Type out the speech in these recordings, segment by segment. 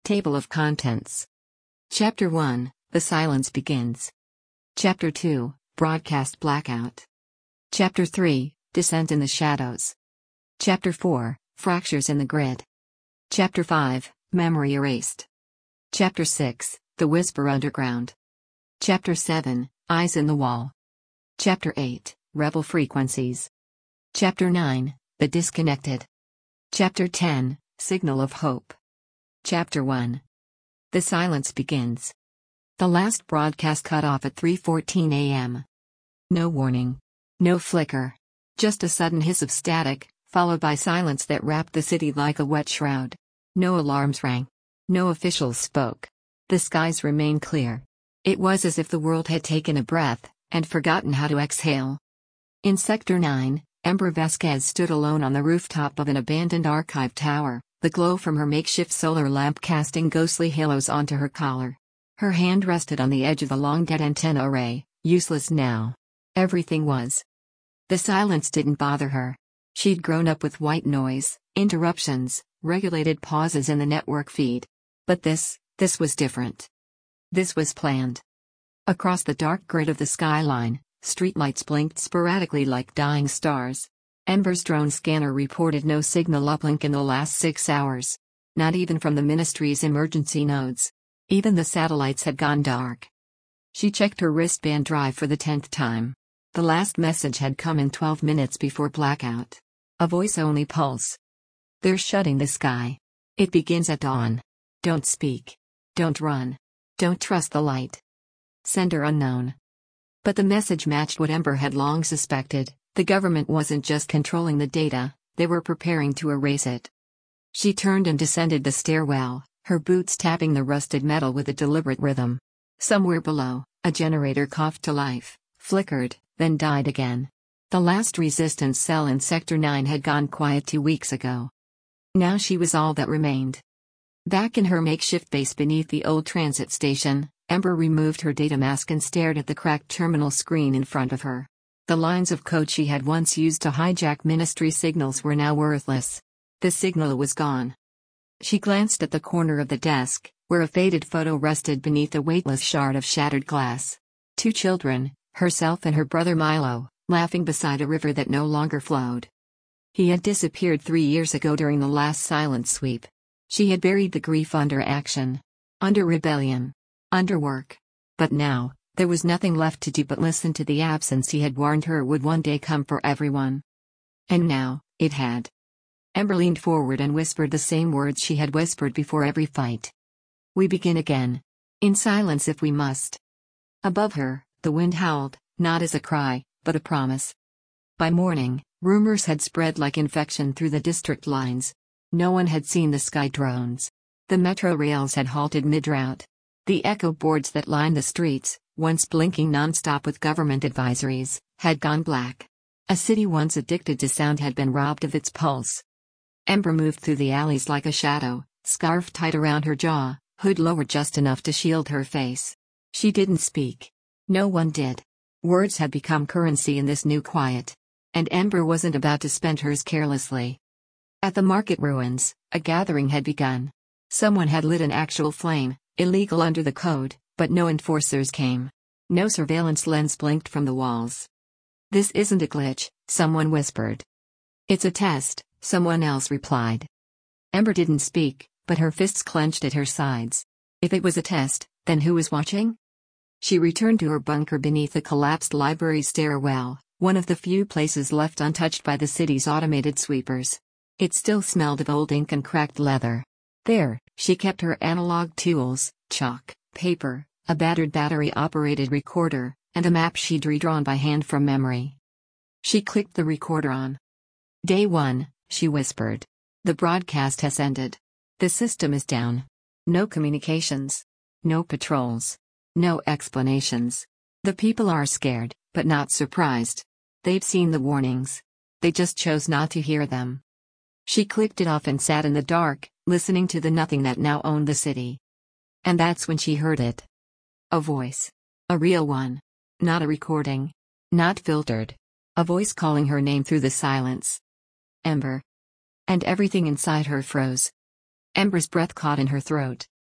Table of Contents. Chapter 1, The Silence Begins. Chapter 2, Broadcast Blackout. Chapter 3, Descent in the Shadows. Chapter 4, Fractures in the Grid. Chapter 5, Memory Erased. Chapter 6, The Whisper Underground. Chapter 7, Eyes in the Wall. Chapter 8, Rebel Frequencies. Chapter 9, The Disconnected. Chapter 10, Signal of Hope. Chapter 1. The Silence Begins. The last broadcast cut off at 3:14 a.m. No warning. No flicker. Just a sudden hiss of static, followed by silence that wrapped the city like a wet shroud. No alarms rang. No officials spoke. The skies remained clear. It was as if the world had taken a breath, and forgotten how to exhale. In Sector 9, Ember Vasquez stood alone on the rooftop of an abandoned archive tower, the glow from her makeshift solar lamp casting ghostly halos onto her collar. Her hand rested on the edge of the long-dead antenna array, useless now. Everything was. The silence didn't bother her. She'd grown up with white noise, interruptions, regulated pauses in the network feed. But this was different. This was planned. Across the dark grid of the skyline, streetlights blinked sporadically like dying stars. Ember's drone scanner reported no signal uplink in the last 6 hours. Not even from the ministry's emergency nodes. Even the satellites had gone dark. She checked her wristband drive for the 10th time. The last message had come in 12 minutes before blackout. A voice-only pulse. They're shutting the sky. It begins at dawn. Don't speak. Don't run. Don't trust the light. Sender unknown. But the message matched what Ember had long suspected. The government wasn't just controlling the data, they were preparing to erase it. She turned and descended the stairwell, her boots tapping the rusted metal with a deliberate rhythm. Somewhere below, a generator coughed to life, flickered, then died again. The last resistance cell in Sector 9 had gone quiet 2 weeks ago. Now she was all that remained. Back in her makeshift base beneath the old transit station, Ember removed her data mask and stared at the cracked terminal screen in front of her. The lines of code she had once used to hijack ministry signals were now worthless. The signal was gone. She glanced at the corner of the desk, where a faded photo rested beneath a weightless shard of shattered glass. 2 children, herself and her brother Milo, laughing beside a river that no longer flowed. He had disappeared 3 years ago during the last silent sweep. She had buried the grief under action. Under rebellion. Under work. But now, there was nothing left to do but listen to the absence he had warned her would one day come for everyone. And now, it had. Ember leaned forward and whispered the same words she had whispered before every fight. We begin again. In silence if we must. Above her, the wind howled, not as a cry, but a promise. By morning, rumors had spread like infection through the district lines. No one had seen the sky drones. The metro rails had halted mid-route. The echo boards that lined the streets, once blinking non-stop with government advisories, had gone black. A city once addicted to sound had been robbed of its pulse. Ember moved through the alleys like a shadow, scarf tied around her jaw, hood lowered just enough to shield her face. She didn't speak. No one did. Words had become currency in this new quiet. And Ember wasn't about to spend hers carelessly. At the market ruins, a gathering had begun. Someone had lit an actual flame, illegal under the code, but no enforcers came. No surveillance lens blinked from the walls. This isn't a glitch, someone whispered. It's a test, someone else replied. Ember didn't speak, but her fists clenched at her sides. If it was a test, then who was watching? She returned to her bunker beneath the collapsed library stairwell, one of the few places left untouched by the city's automated sweepers. It still smelled of old ink and cracked leather. There, she kept her analog tools, chalk, paper, a battered battery-operated recorder, and a map she'd redrawn by hand from memory. She clicked the recorder on. Day 1, she whispered. The broadcast has ended. The system is down. No communications. No patrols. No explanations. The people are scared, but not surprised. They've seen the warnings. They just chose not to hear them. She clicked it off and sat in the dark, listening to the nothing that now owned the city. And that's when she heard it. A voice. A real one. Not a recording. Not filtered. A voice calling her name through the silence. Ember. And everything inside her froze. Ember's breath caught in her throat.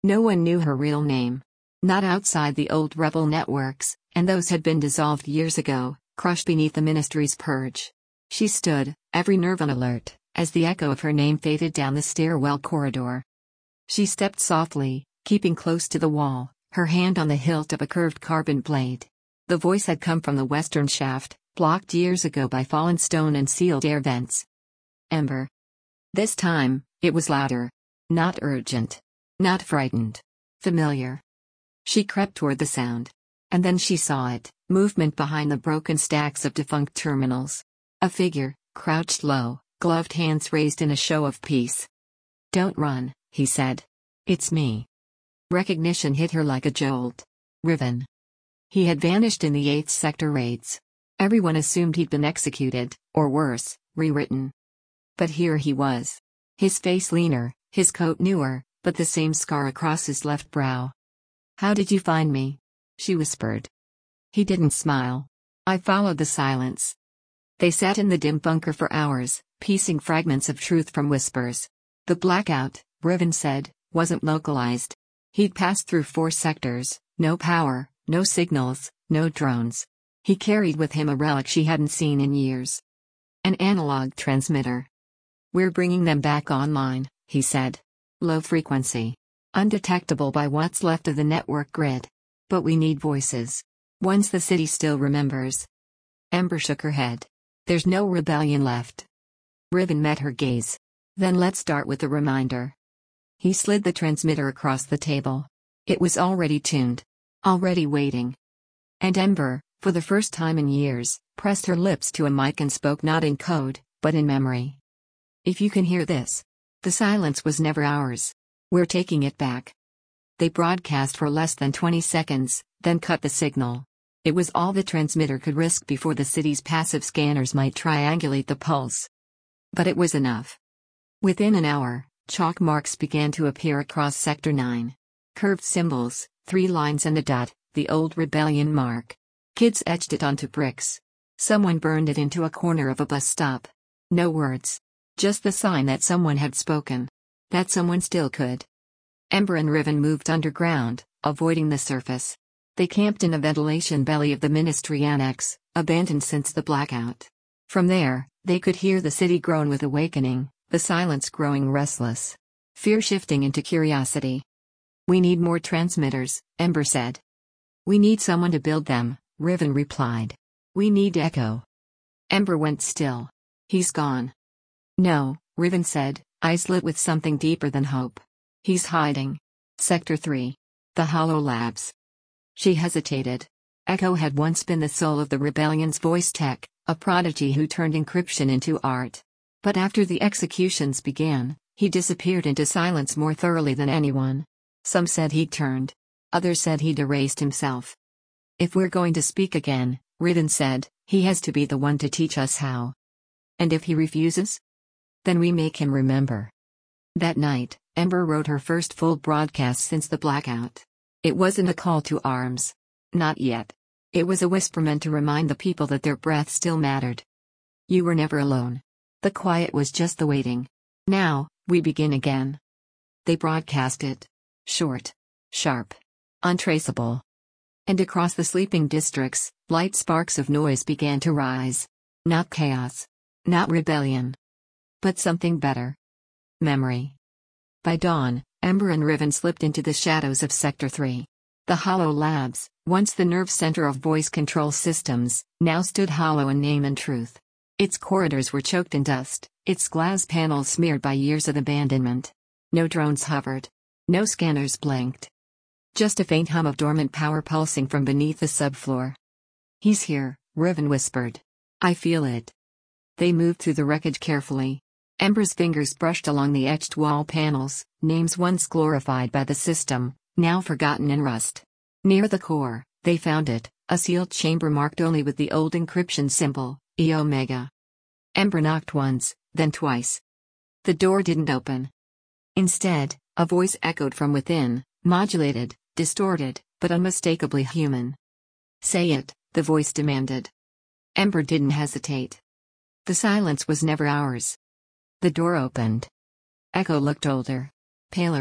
No one knew her real name. Not outside the old rebel networks, and those had been dissolved years ago, crushed beneath the ministry's purge. She stood, every nerve on alert, as the echo of her name faded down the stairwell corridor. She stepped softly, keeping close to the wall, her hand on the hilt of a curved carbon blade. The voice had come from the western shaft, blocked years ago by fallen stone and sealed air vents. Ember. This time, it was louder. Not urgent. Not frightened. Familiar. She crept toward the sound. And then she saw it, movement behind the broken stacks of defunct terminals. A figure, crouched low, gloved hands raised in a show of peace. "Don't run," he said. "It's me." Recognition hit her like a jolt. Riven. He had vanished in the 8th Sector raids. Everyone assumed he'd been executed, or worse, rewritten. But here he was. His face leaner, his coat newer, but the same scar across his left brow. "How did you find me?" she whispered. He didn't smile. "I followed the silence." They sat in the dim bunker for hours, piecing fragments of truth from whispers. The blackout, Riven said, wasn't localized. He'd passed through 4 sectors, no power, no signals, no drones. He carried with him a relic she hadn't seen in years. An analog transmitter. "We're bringing them back online," he said. "Low frequency. Undetectable by what's left of the network grid. But we need voices. Ones the city still remembers." Ember shook her head. "There's no rebellion left." Riven met her gaze. "Then let's start with the reminder." He slid the transmitter across the table. It was already tuned. Already waiting. And Ember, for the first time in years, pressed her lips to a mic and spoke not in code, but in memory. "If you can hear this. The silence was never ours. We're taking it back." They broadcast for less than 20 seconds, then cut the signal. It was all the transmitter could risk before the city's passive scanners might triangulate the pulse. But it was enough. Within an hour, chalk marks began to appear across Sector 9. Curved symbols, 3 lines and a dot, the old rebellion mark. Kids etched it onto bricks. Someone burned it into a corner of a bus stop. No words. Just the sign that someone had spoken. That someone still could. Ember and Riven moved underground, avoiding the surface. They camped in a ventilation belly of the Ministry Annex, abandoned since the blackout. From there, they could hear the city groan with awakening, the silence growing restless. Fear shifting into curiosity. "We need more transmitters," Ember said. "We need someone to build them," Riven replied. "We need Echo." Ember went still. "He's gone." "No," Riven said, eyes lit with something deeper than hope. "He's hiding. Sector 3. The Hollow Labs." She hesitated. Echo had once been the soul of the rebellion's voice tech, a prodigy who turned encryption into art. But after the executions began, he disappeared into silence more thoroughly than anyone. Some said he'd turned. Others said he'd erased himself. "If we're going to speak again," Riven said, "he has to be the one to teach us how." "And if he refuses?" "Then we make him remember." That night, Ember wrote her first full broadcast since the blackout. It wasn't a call to arms. Not yet. It was a whisper meant to remind the people that their breath still mattered. "You were never alone. The quiet was just the waiting. Now, we begin again." They broadcast it. Short. Sharp. Untraceable. And across the sleeping districts, light sparks of noise began to rise. Not chaos. Not rebellion. But something better. Memory. By dawn, Ember and Riven slipped into the shadows of Sector 3. The Hollow Labs, once the nerve center of voice control systems, now stood hollow in name and truth. Its corridors were choked in dust, its glass panels smeared by years of abandonment. No drones hovered. No scanners blinked. Just a faint hum of dormant power pulsing from beneath the subfloor. "He's here," Riven whispered. "I feel it." They moved through the wreckage carefully. Ember's fingers brushed along the etched wall panels, names once glorified by the system, now forgotten in rust. Near the core, they found it, a sealed chamber marked only with the old encryption symbol, E Omega. Ember knocked once, then twice. The door didn't open. Instead, a voice echoed from within, modulated, distorted, but unmistakably human. "Say it," the voice demanded. Ember didn't hesitate. The silence was never ours. The door opened. Echo looked older. Paler.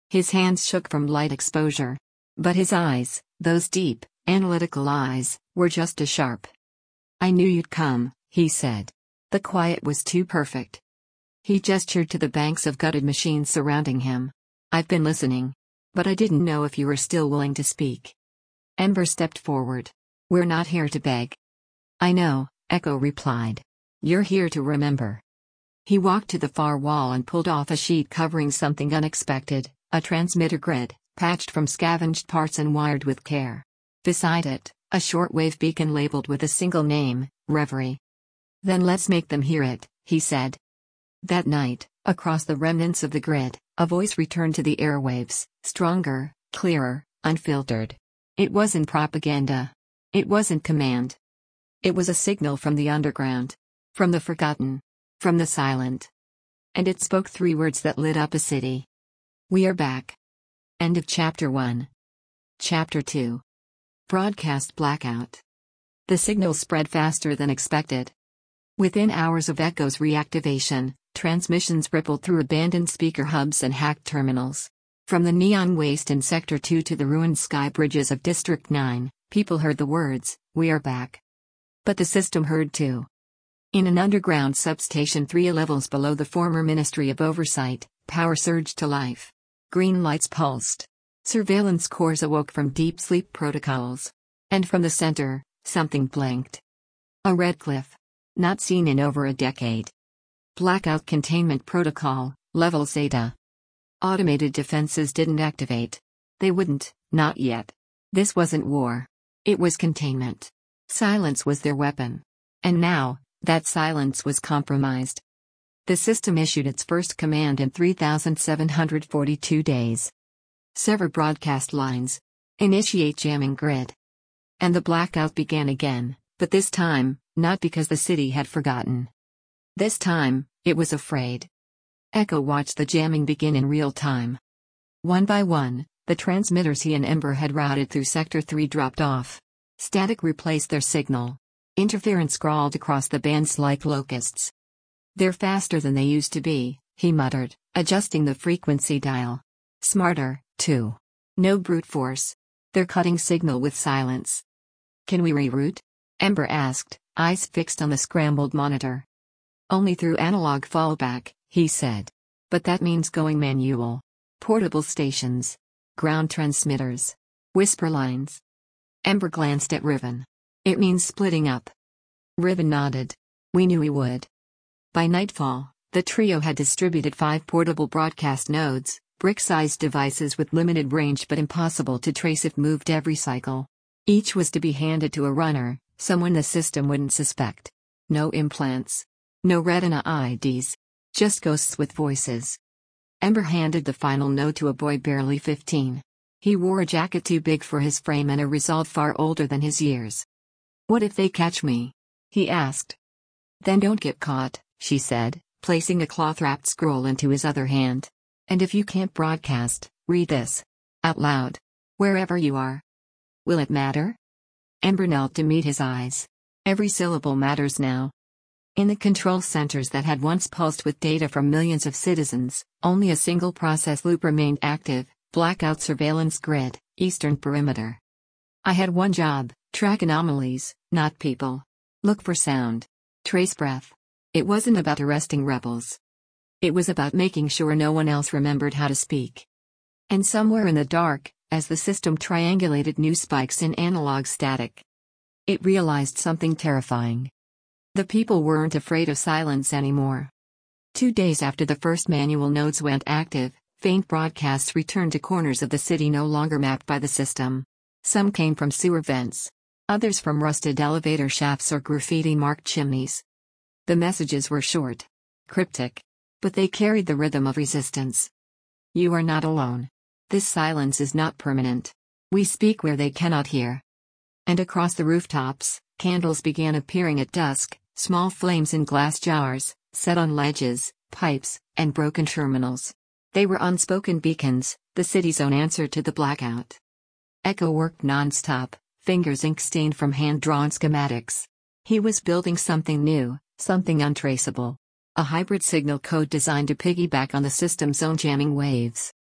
His hands shook from light exposure. But his eyes, those deep, analytical eyes, were just as sharp. "I knew you'd come," he said. The quiet was too perfect. He gestured to the banks of gutted machines surrounding him. "I've been listening. But I didn't know if you were still willing to speak." Ember stepped forward. "We're not here to beg." "I know," Echo replied. "You're here to remember." He walked to the far wall and pulled off a sheet covering something unexpected, a transmitter grid, patched from scavenged parts and wired with care. Beside it, a shortwave beacon labeled with a single name, Reverie. "Then let's make them hear it," he said. That night, across the remnants of the grid, a voice returned to the airwaves, stronger, clearer, unfiltered. It wasn't propaganda. It wasn't command. It was a signal from the underground. From the forgotten. From the silent. And it spoke 3 words that lit up a city. "We are back." End of Chapter 1. Chapter 2. Broadcast blackout. The signal spread faster than expected. Within hours of Echo's reactivation, transmissions rippled through abandoned speaker hubs and hacked terminals. From the neon waste in Sector 2 to the ruined sky bridges of District 9, people heard the words, "We are back." But the system heard too. In an underground substation 3 levels below the former Ministry of Oversight, power surged to life. Green lights pulsed. Surveillance cores awoke from deep sleep protocols. And from the center, something blinked. A red cliff. Not seen in over a decade. Blackout Containment Protocol, Level Zeta. Automated defenses didn't activate. They wouldn't, not yet. This wasn't war. It was containment. Silence was their weapon. And now, that silence was compromised. The system issued its first command in 3,742 days. Sever broadcast lines. Initiate jamming grid. And the blackout began again, but this time, not because the city had forgotten. This time, it was afraid. Echo watched the jamming begin in real time. One by one, the transmitters he and Ember had routed through Sector 3 dropped off. Static replaced their signal. Interference crawled across the bands like locusts. "They're faster than they used to be," he muttered, adjusting the frequency dial. "Smarter, too. No brute force. They're cutting signal with silence." "Can we reroute?" Ember asked, eyes fixed on the scrambled monitor. "Only through analog fallback," he said. "But that means going manual. Portable stations. Ground transmitters. Whisper lines." Ember glanced at Riven. "It means splitting up." Riven nodded. "We knew we would." By nightfall, the trio had distributed 5 portable broadcast nodes, brick-sized devices with limited range but impossible to trace if moved every cycle. Each was to be handed to a runner, someone the system wouldn't suspect. No implants. No retina IDs. Just ghosts with voices. Ember handed the final node to a boy barely 15. He wore a jacket too big for his frame and a resolve far older than his years. "What if they catch me?" he asked. "Then don't get caught," she said, placing a cloth-wrapped scroll into his other hand. "And if you can't broadcast, read this. Out loud. Wherever you are." "Will it matter?" Ember knelt to meet his eyes. Every syllable matters now. In the control centers that had once pulsed with data from millions of citizens, only a single process loop remained active: blackout surveillance grid, eastern perimeter. "I had one job: track anomalies, not people. Look for sound. Trace breath." It wasn't about arresting rebels. It was about making sure no one else remembered how to speak. And somewhere in the dark, as the system triangulated new spikes in analog static, it realized something terrifying. The people weren't afraid of silence anymore. 2 days after the first manual nodes went active, faint broadcasts returned to corners of the city no longer mapped by the system. Some came from sewer vents. Others from rusted elevator shafts or graffiti-marked chimneys. The messages were short. Cryptic. But they carried the rhythm of resistance. "You are not alone. This silence is not permanent. We speak where they cannot hear." And across the rooftops, candles began appearing at dusk, small flames in glass jars, set on ledges, pipes, and broken terminals. They were unspoken beacons, the city's own answer to the blackout. Echo worked non-stop, fingers ink-stained from hand-drawn schematics. He was building something new, something untraceable. A hybrid signal code designed to piggyback on the system's own jamming waves.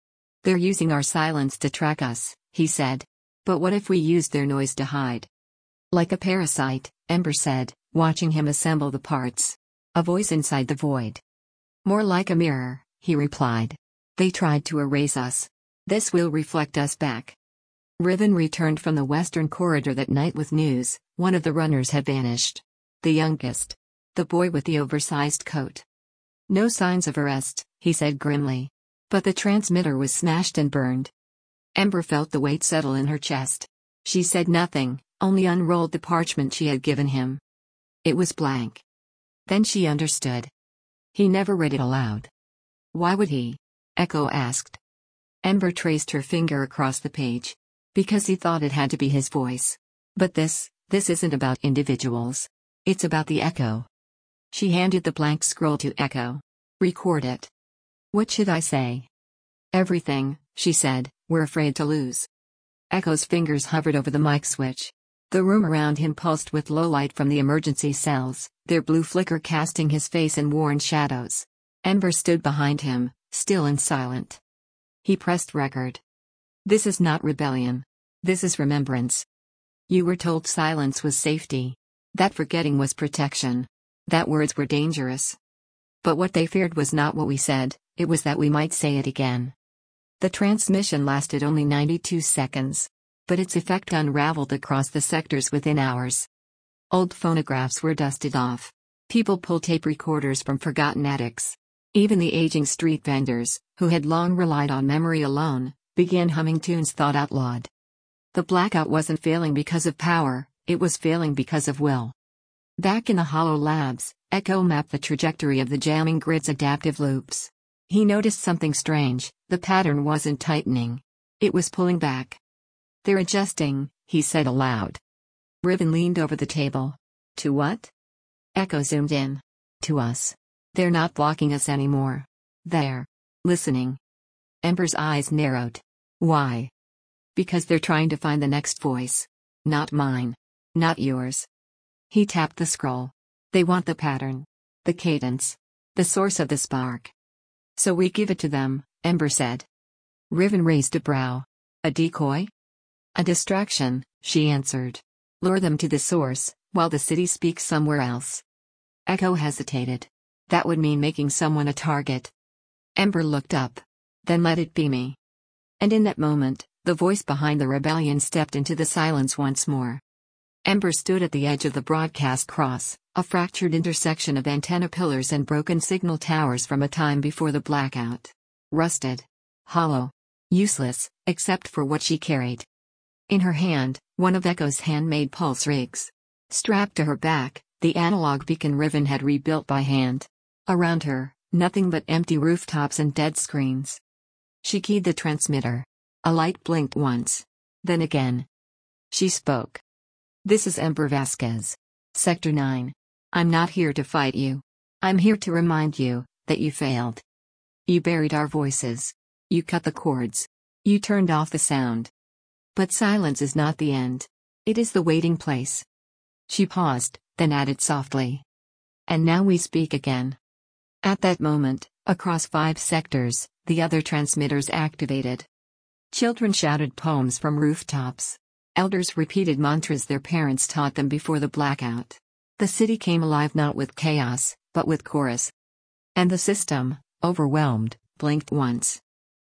They're using our silence to track us, he said. But what if we used their noise to hide? Like a parasite, Ember said, watching him assemble the parts. A voice inside the void. More like a mirror, he replied. They tried to erase us. This will reflect us back. Riven returned from the western corridor that night with news. One of the runners had vanished. The youngest. The boy with the oversized coat. No signs of arrest, he said grimly. But the transmitter was smashed and burned. Ember felt the weight settle in her chest. She said nothing, only unrolled the parchment she had given him. It was blank. Then she understood. He never read it aloud. Why would he? Echo asked. Ember traced her finger across the page. Because he thought it had to be his voice. But this isn't about individuals. It's about the echo. She handed the blank scroll to Echo. Record it. What should I say? Everything, she said, we're afraid to lose. Echo's fingers hovered over the mic switch. The room around him pulsed with low light from the emergency cells, their blue flicker casting his face in worn shadows. Ember stood behind him, still and silent. He pressed record. This is not rebellion. This is remembrance. You were told silence was safety. That forgetting was protection. That words were dangerous. But what they feared was not what we said, it was that we might say it again. The transmission lasted only 92 seconds. But its effect unraveled across the sectors within hours. Old phonographs were dusted off. People pulled tape recorders from forgotten attics. Even the aging street vendors, who had long relied on memory alone, began humming tunes thought out loud. The blackout wasn't failing because of power, it was failing because of will. Back in the Hollow Labs, Echo mapped the trajectory of the jamming grid's adaptive loops. He noticed something strange, the pattern wasn't tightening. It was pulling back. They're adjusting, he said aloud. Riven leaned over the table. To what? Echo zoomed in. To us. They're not blocking us anymore. They're listening. Ember's eyes narrowed. Why? Because they're trying to find the next voice. Not mine. Not yours. He tapped the scroll. They want the pattern. The cadence. The source of the spark. So we give it to them, Ember said. Riven raised a brow. A decoy? A distraction, she answered. Lure them to the source, while the city speaks somewhere else. Echo hesitated. That would mean making someone a target. Ember looked up. Then let it be me. And in that moment, the voice behind the rebellion stepped into the silence once more. Ember stood at the edge of the broadcast cross, a fractured intersection of antenna pillars and broken signal towers from a time before the blackout. Rusted. Hollow. Useless, except for what she carried. In her hand, one of Echo's handmade pulse rigs. Strapped to her back, the analog beacon Riven had rebuilt by hand. Around her, nothing but empty rooftops and dead screens. She keyed the transmitter. A light blinked once. Then again. She spoke. This is Ember Vasquez. Sector 9. I'm not here to fight you. I'm here to remind you that you failed. You buried our voices. You cut the cords. You turned off the sound. But silence is not the end. It is the waiting place. She paused, then added softly. And now we speak again. At that moment, across 5 sectors, the other transmitters activated. Children shouted poems from rooftops. Elders repeated mantras their parents taught them before the blackout. The city came alive not with chaos, but with chorus. And the system, overwhelmed, blinked once.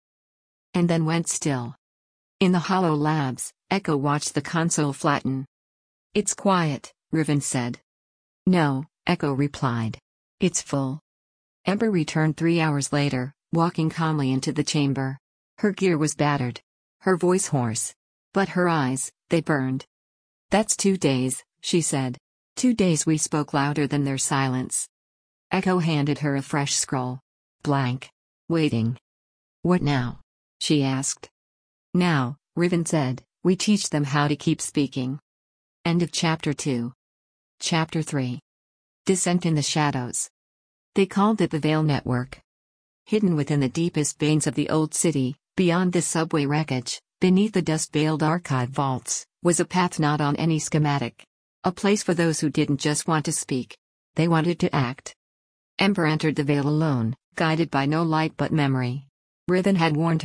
And then went still. In the Hollow Labs, Echo watched the console flatten. It's quiet, Riven said. No, Echo replied. It's full. Ember returned 3 hours later, walking calmly into the chamber. Her gear was battered. Her voice hoarse. But her eyes, they burned. That's 2 days, she said. 2 days we spoke louder than their silence. Echo handed her a fresh scroll. Blank. Waiting. What now? She asked. Now, Riven said, we teach them how to keep speaking. End of Chapter 2. Chapter 3. Descent in the Shadows. They called it the Veil Network. Hidden within the deepest veins of the old city, beyond the subway wreckage, beneath the dust-veiled archive vaults, was a path not on any schematic. A place for those who didn't just want to speak. They wanted to act. Ember entered the Veil alone, guided by no light but memory. Riven had warned her,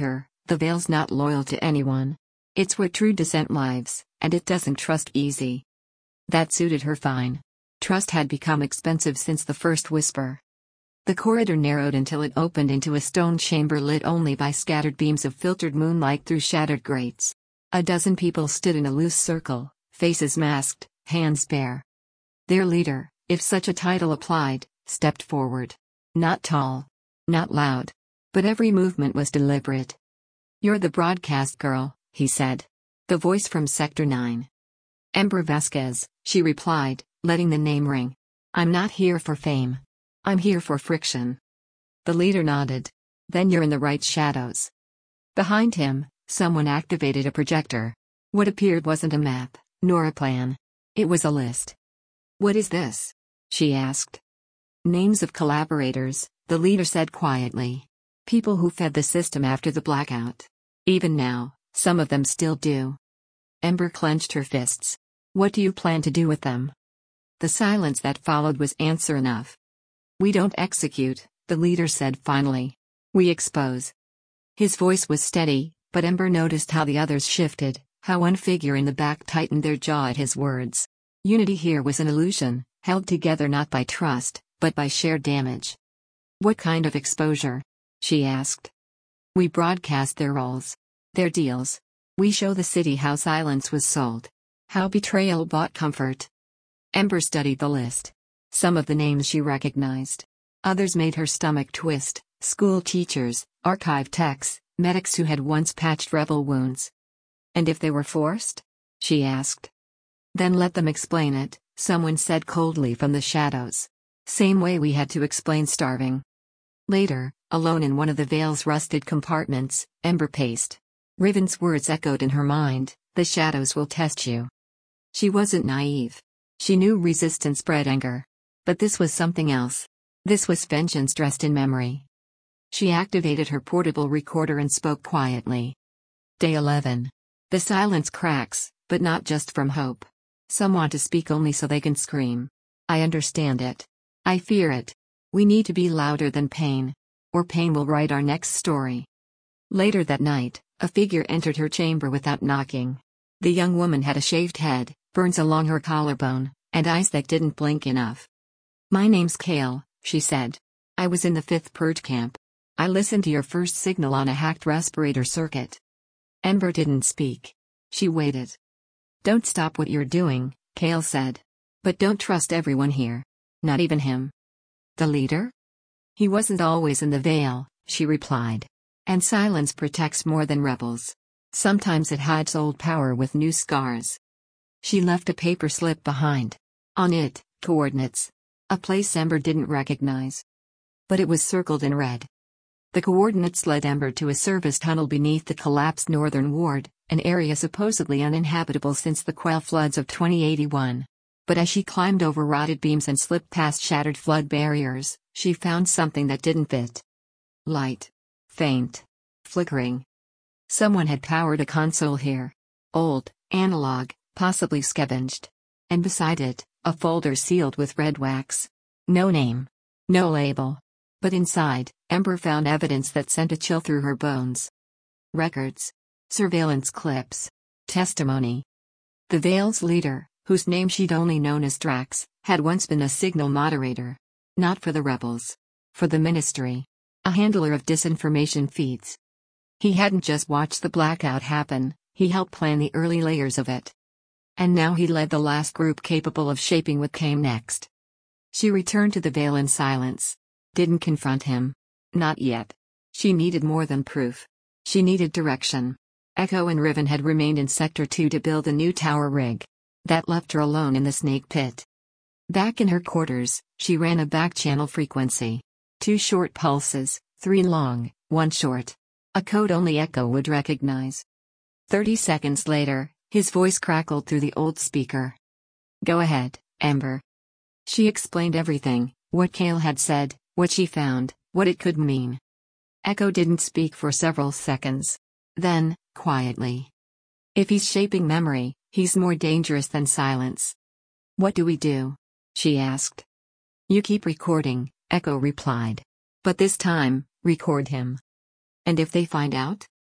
The Veil's not loyal to anyone. It's what true dissent lives, and it doesn't trust easy. That suited her fine. Trust had become expensive since the first whisper. The corridor narrowed until it opened into a stone chamber lit only by scattered beams of filtered moonlight through shattered grates. A dozen people stood in a loose circle, faces masked, hands bare. Their leader, if such a title applied, stepped forward. Not tall. Not loud. But every movement was deliberate. "You're the broadcast girl," he said. The voice from Sector 9. "Ember Vasquez," she replied, letting the name ring. "I'm not here for fame. I'm here for friction." The leader nodded. "Then you're in the right shadows." Behind him, someone activated a projector. What appeared wasn't a map, nor a plan. It was a list. "What is this?" she asked. "Names of collaborators," the leader said quietly. "People who fed the system after the blackout. Even now, some of them still do." Ember clenched her fists. "What do you plan to do with them?" The silence that followed was answer enough. "We don't execute," the leader said finally. "We expose." His voice was steady, but Ember noticed how the others shifted, how one figure in the back tightened their jaw at his words. Unity here was an illusion, held together not by trust, but by shared damage. "What kind of exposure?" she asked. "We broadcast their roles. Their deals. We show the city how silence was sold. How betrayal bought comfort." Ember studied the list. Some of the names she recognized. Others made her stomach twist: school teachers, archive techs, medics who had once patched rebel wounds. "And if they were forced?" she asked. "Then let them explain it," someone said coldly from the shadows. "Same way we had to explain starving." Later, alone in one of the Veil's rusted compartments, Ember paced. Riven's words echoed in her mind: "The shadows will test you." She wasn't naive. She knew resistance bred anger. But this was something else. This was vengeance dressed in memory. She activated her portable recorder and spoke quietly. Day 11. The silence cracks, but not just from hope. Some want to speak only so they can scream. I understand it. I fear it. We need to be louder than pain. Or pain will write our next story. Later that night, a figure entered her chamber without knocking. The young woman had a shaved head, burns along her collarbone, and eyes that didn't blink enough. "My name's Kale," she said. "I was in the 5th Purge camp. I listened to your first signal on a hacked respirator circuit." Ember didn't speak. She waited. "Don't stop what you're doing," Kale said. "But don't trust everyone here. Not even him." "The leader?" "He wasn't always in the Veil," she replied. "And silence protects more than rebels. Sometimes it hides old power with new scars." She left a paper slip behind. On it, coordinates. A place Ember didn't recognize. But it was circled in red. The coordinates led Ember to a service tunnel beneath the collapsed northern ward, an area supposedly uninhabitable since the Quell floods of 2081. But as she climbed over rotted beams and slipped past shattered flood barriers, she found something that didn't fit. Light. Faint. Flickering. Someone had powered a console here. Old, analog, possibly scavenged. And beside it, a folder sealed with red wax. No name. No label. But inside, Ember found evidence that sent a chill through her bones. Records. Surveillance clips. Testimony. The Veil's leader, whose name she'd only known as Drax, had once been a signal moderator. Not for the rebels. For the Ministry. A handler of disinformation feeds. He hadn't just watched the blackout happen, he helped plan the early layers of it. And now he led the last group capable of shaping what came next. She returned to the Veil in silence. Didn't confront him. Not yet. She needed more than proof. She needed direction. Echo and Riven had remained in Sector 2 to build a new tower rig. That left her alone in the snake pit. Back in her quarters, she ran a back-channel frequency. 2 short pulses, 3 long, 1 short. A code only Echo would recognize. 30 seconds later, his voice crackled through the old speaker. "Go ahead, Ember." She explained everything, what Kale had said, what she found, what it could mean. Echo didn't speak for several seconds. Then, quietly. "If he's shaping memory, he's more dangerous than silence." "What do we do?" she asked. "You keep recording," Echo replied. "But this time, record him." "And if they find out?"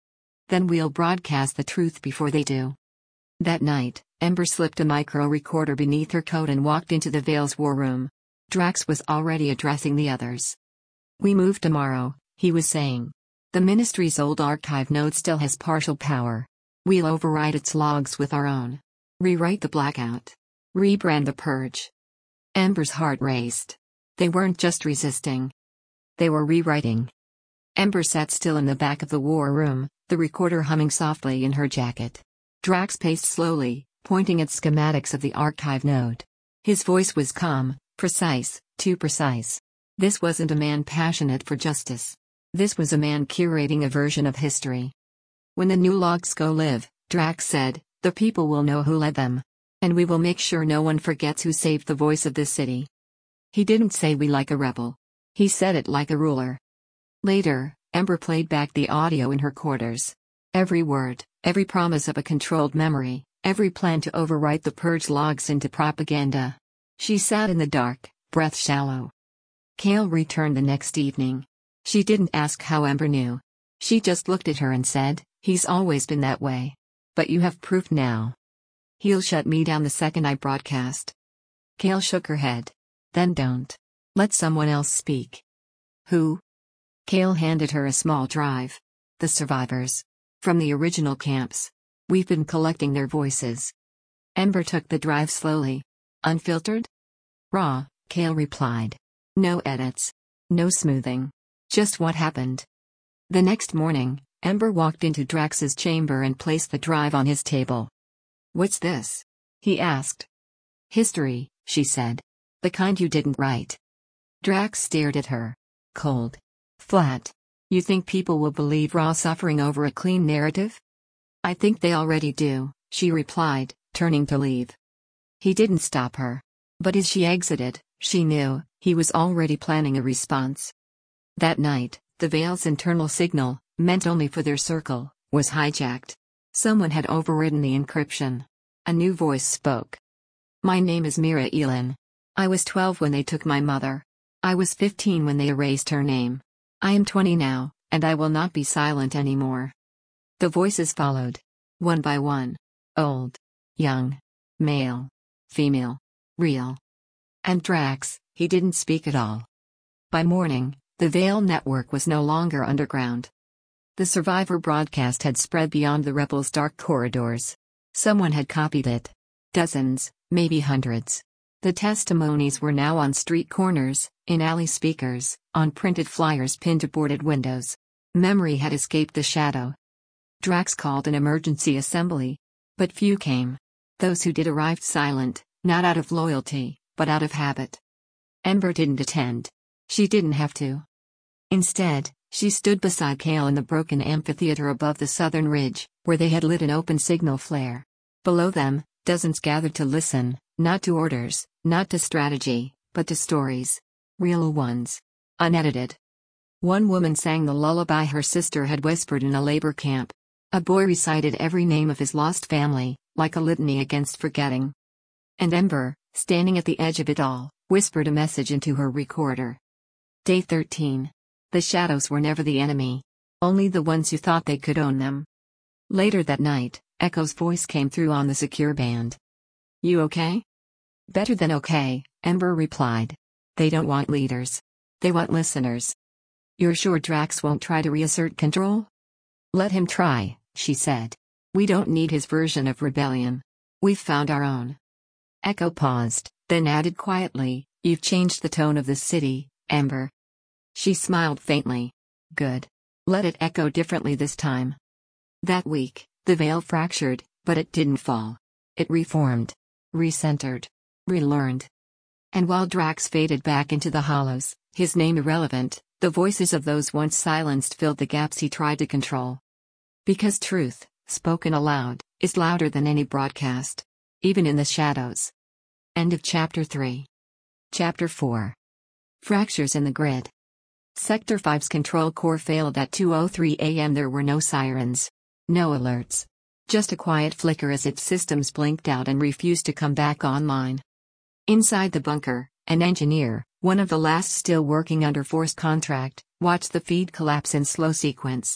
Then we'll broadcast the truth before they do. That night, Ember slipped a micro recorder beneath her coat and walked into the Veil's war room. Drax was already addressing the others. "We move tomorrow," he was saying. "The Ministry's old archive node still has partial power. We'll override its logs with our own. Rewrite the blackout. Rebrand the purge." Ember's heart raced. They weren't just resisting. They were rewriting. Ember sat still in the back of the war room, the recorder humming softly in her jacket. Drax paced slowly, pointing at schematics of the archive node. His voice was calm, precise, too precise. This wasn't a man passionate for justice. This was a man curating a version of history. "When the new logs go live," Drax said, "the people will know who led them. And we will make sure no one forgets who saved the voice of this city." He didn't say we like a rebel. He said it like a ruler. Later, Ember played back the audio in her quarters. Every word, every promise of a controlled memory, every plan to overwrite the purge logs into propaganda. She sat in the dark, breath shallow. Cale returned the next evening. She didn't ask how Ember knew. She just looked at her and said, "He's always been that way. But you have proof now." "He'll shut me down the second I broadcast." Cale shook her head. "Then don't. Let someone else speak." "Who?" Cale handed her a small drive. "The survivors. From the original camps. We've been collecting their voices." Ember took the drive slowly. "Unfiltered?" "Raw," Cale replied. "No edits. No smoothing. Just what happened." The next morning, Ember walked into Drax's chamber and placed the drive on his table. "What's this?" he asked. "History," she said. "The kind you didn't write." Drax stared at her. Cold. Flat. "You think people will believe raw suffering over a clean narrative?" "I think they already do," she replied, turning to leave. He didn't stop her. But as she exited, she knew, he was already planning a response. That night, the Veil's internal signal, meant only for their circle, was hijacked. Someone had overridden the encryption. A new voice spoke. "My name is Mira Elin. I was 12 when they took my mother. I was 15 when they erased her name. I am 20 now, and I will not be silent anymore." The voices followed. One by one. Old. Young. Male. Female. Real. And Drax, he didn't speak at all. By morning, the Veil network was no longer underground. The survivor broadcast had spread beyond the rebels' dark corridors. Someone had copied it. Dozens, maybe hundreds. The testimonies were now on street corners, in alley speakers, on printed flyers pinned to boarded windows. Memory had escaped the shadow. Drax called an emergency assembly. But few came. Those who did arrived silent, not out of loyalty, but out of habit. Ember didn't attend. She didn't have to. Instead, she stood beside Cale in the broken amphitheater above the southern ridge, where they had lit an open signal flare. Below them, dozens gathered to listen, not to orders, not to strategy, but to stories. Real ones. Unedited. One woman sang the lullaby her sister had whispered in a labor camp. A boy recited every name of his lost family, like a litany against forgetting. And Ember, standing at the edge of it all, whispered a message into her recorder. Day 13. The shadows were never the enemy. Only the ones who thought they could own them. Later that night, Echo's voice came through on the secure band. "You okay?" "Better than okay," Ember replied. "They don't want leaders. They want listeners." "You're sure Drax won't try to reassert control?" "Let him try," she said. "We don't need his version of rebellion. We've found our own." Echo paused, then added quietly, "You've changed the tone of this city, Ember." She smiled faintly. "Good. Let it echo differently this time." That week, the Veil fractured, but it didn't fall. It reformed. Recentered. Relearned. And while Drax faded back into the hollows, his name irrelevant, the voices of those once silenced filled the gaps he tried to control. Because truth, spoken aloud, is louder than any broadcast. Even in the shadows. End of Chapter 3. Chapter 4. Fractures in the grid. Sector 5's control core failed at 2:03 a.m. There were no sirens. No alerts. Just a quiet flicker as its systems blinked out and refused to come back online. Inside the bunker, an engineer, one of the last still working under forced contract, watched the feed collapse in slow sequence.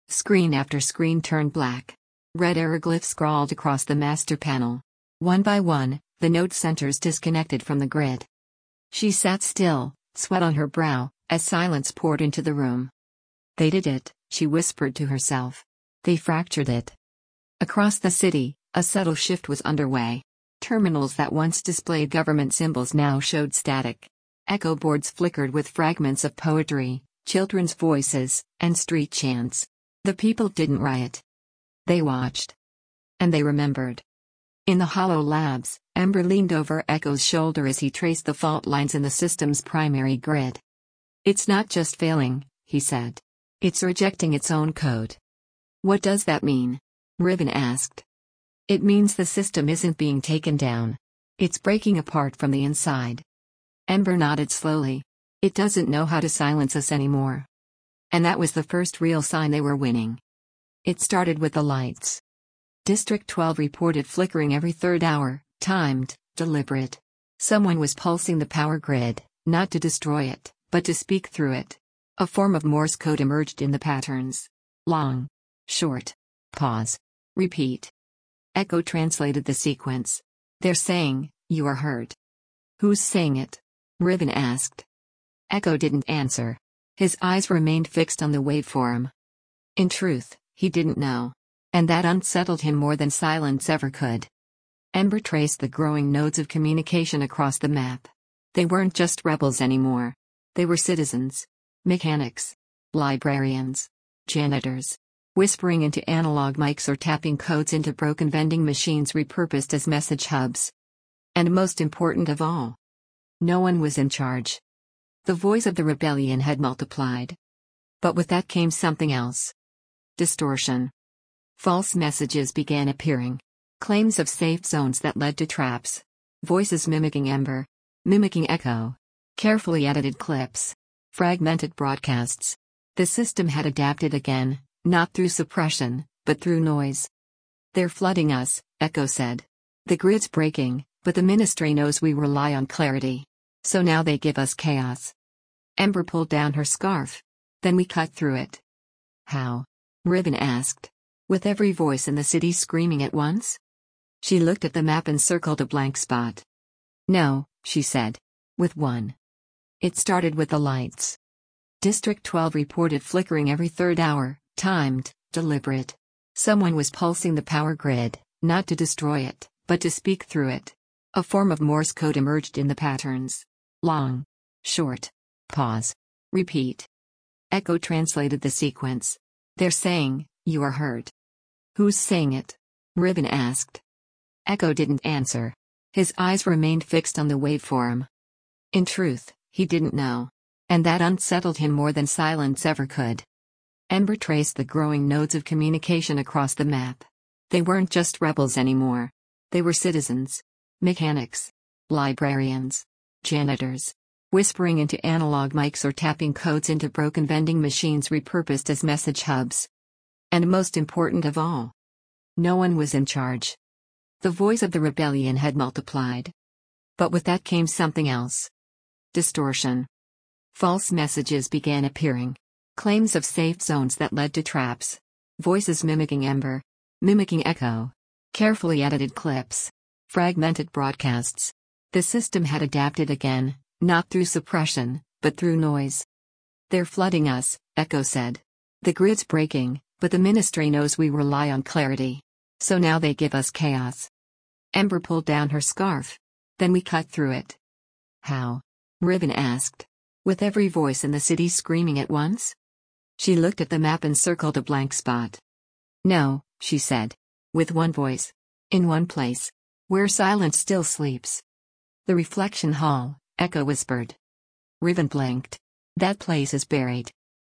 Screen after screen turned black. Red hieroglyphs scrawled across the master panel. One by one, the node centers disconnected from the grid. She sat still, sweat on her brow, as silence poured into the room. They did it, she whispered to herself. They fractured it. Across the city, a subtle shift was underway. Terminals that once displayed government symbols now showed static. Echo boards flickered with fragments of poetry, children's voices, and street chants. The people didn't riot. They watched. And they remembered. In the hollow labs, Ember leaned over Echo's shoulder as he traced the fault lines in the system's primary grid. It's not just failing, he said. It's rejecting its own code. What does that mean? Riven asked. It means the system isn't being taken down. It's breaking apart from the inside. Ember nodded slowly. It doesn't know how to silence us anymore. And that was the first real sign they were winning. It started with the lights. District 12 reported flickering every third hour, timed, deliberate. Someone was pulsing the power grid, not to destroy it, but to speak through it. A form of Morse code emerged in the patterns. Long. Short. Pause. Repeat. Echo translated the sequence. They're saying, you are hurt. Who's saying it? Riven asked. Echo didn't answer. His eyes remained fixed on the waveform. In truth, he didn't know. And that unsettled him more than silence ever could. Ember traced the growing nodes of communication across the map. They weren't just rebels anymore. They were citizens. Mechanics. Librarians. Janitors. Whispering into analog mics or tapping codes into broken vending machines repurposed as message hubs. And most important of all, no one was in charge. The voice of the rebellion had multiplied. But with that came something else. Distortion. False messages began appearing. Claims of safe zones that led to traps. Voices mimicking Ember. Mimicking Echo. Carefully edited clips. Fragmented broadcasts. The system had adapted again, not through suppression, but through noise. They're flooding us, Echo said. The grid's breaking, but the ministry knows we rely on clarity. So now they give us chaos. Ember pulled down her scarf. Then we cut through it. How? Riven asked. With every voice in the city screaming at once? She looked at the map and circled a blank spot. No, she said. With one. It started with the lights. District 12 reported flickering every third hour, timed, deliberate. Someone was pulsing the power grid, not to destroy it, but to speak through it. A form of Morse code emerged in the patterns. Long. Short. Pause. Repeat. Echo translated the sequence. They're saying, you are hurt. Who's saying it? Riven asked. Echo didn't answer. His eyes remained fixed on the waveform. In truth, he didn't know. And that unsettled him more than silence ever could. Ember traced the growing nodes of communication across the map. They weren't just rebels anymore. They were citizens. Mechanics. Librarians. Janitors. Whispering into analog mics or tapping codes into broken vending machines repurposed as message hubs. And most important of all, no one was in charge. The voice of the rebellion had multiplied. But with that came something else. Distortion. False messages began appearing. Claims of safe zones that led to traps. Voices mimicking Ember. Mimicking Echo. Carefully edited clips. Fragmented broadcasts. The system had adapted again, not through suppression, but through noise. They're flooding us, Echo said. The grid's breaking, but the ministry knows we rely on clarity. So now they give us chaos. Ember pulled down her scarf. Then we cut through it. How? Riven asked. With every voice in the city screaming at once? She looked at the map and circled a blank spot. No, she said. With one voice. In one place. Where silence still sleeps. The reflection hall, Echo whispered. Riven blinked. That place is buried.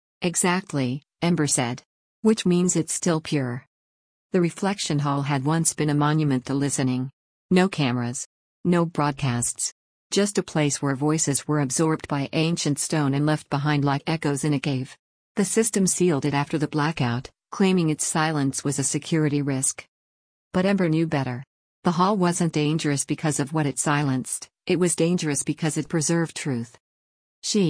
Exactly, Ember said. Which means it's still pure. The reflection hall had once been a monument to listening. No cameras. No broadcasts. Just a place where voices were absorbed by ancient stone and left behind like echoes in a cave. The system sealed it after the blackout, claiming its silence was a security risk. But Ember knew better. The hall wasn't dangerous because of what it silenced, it was dangerous because it preserved truth. She,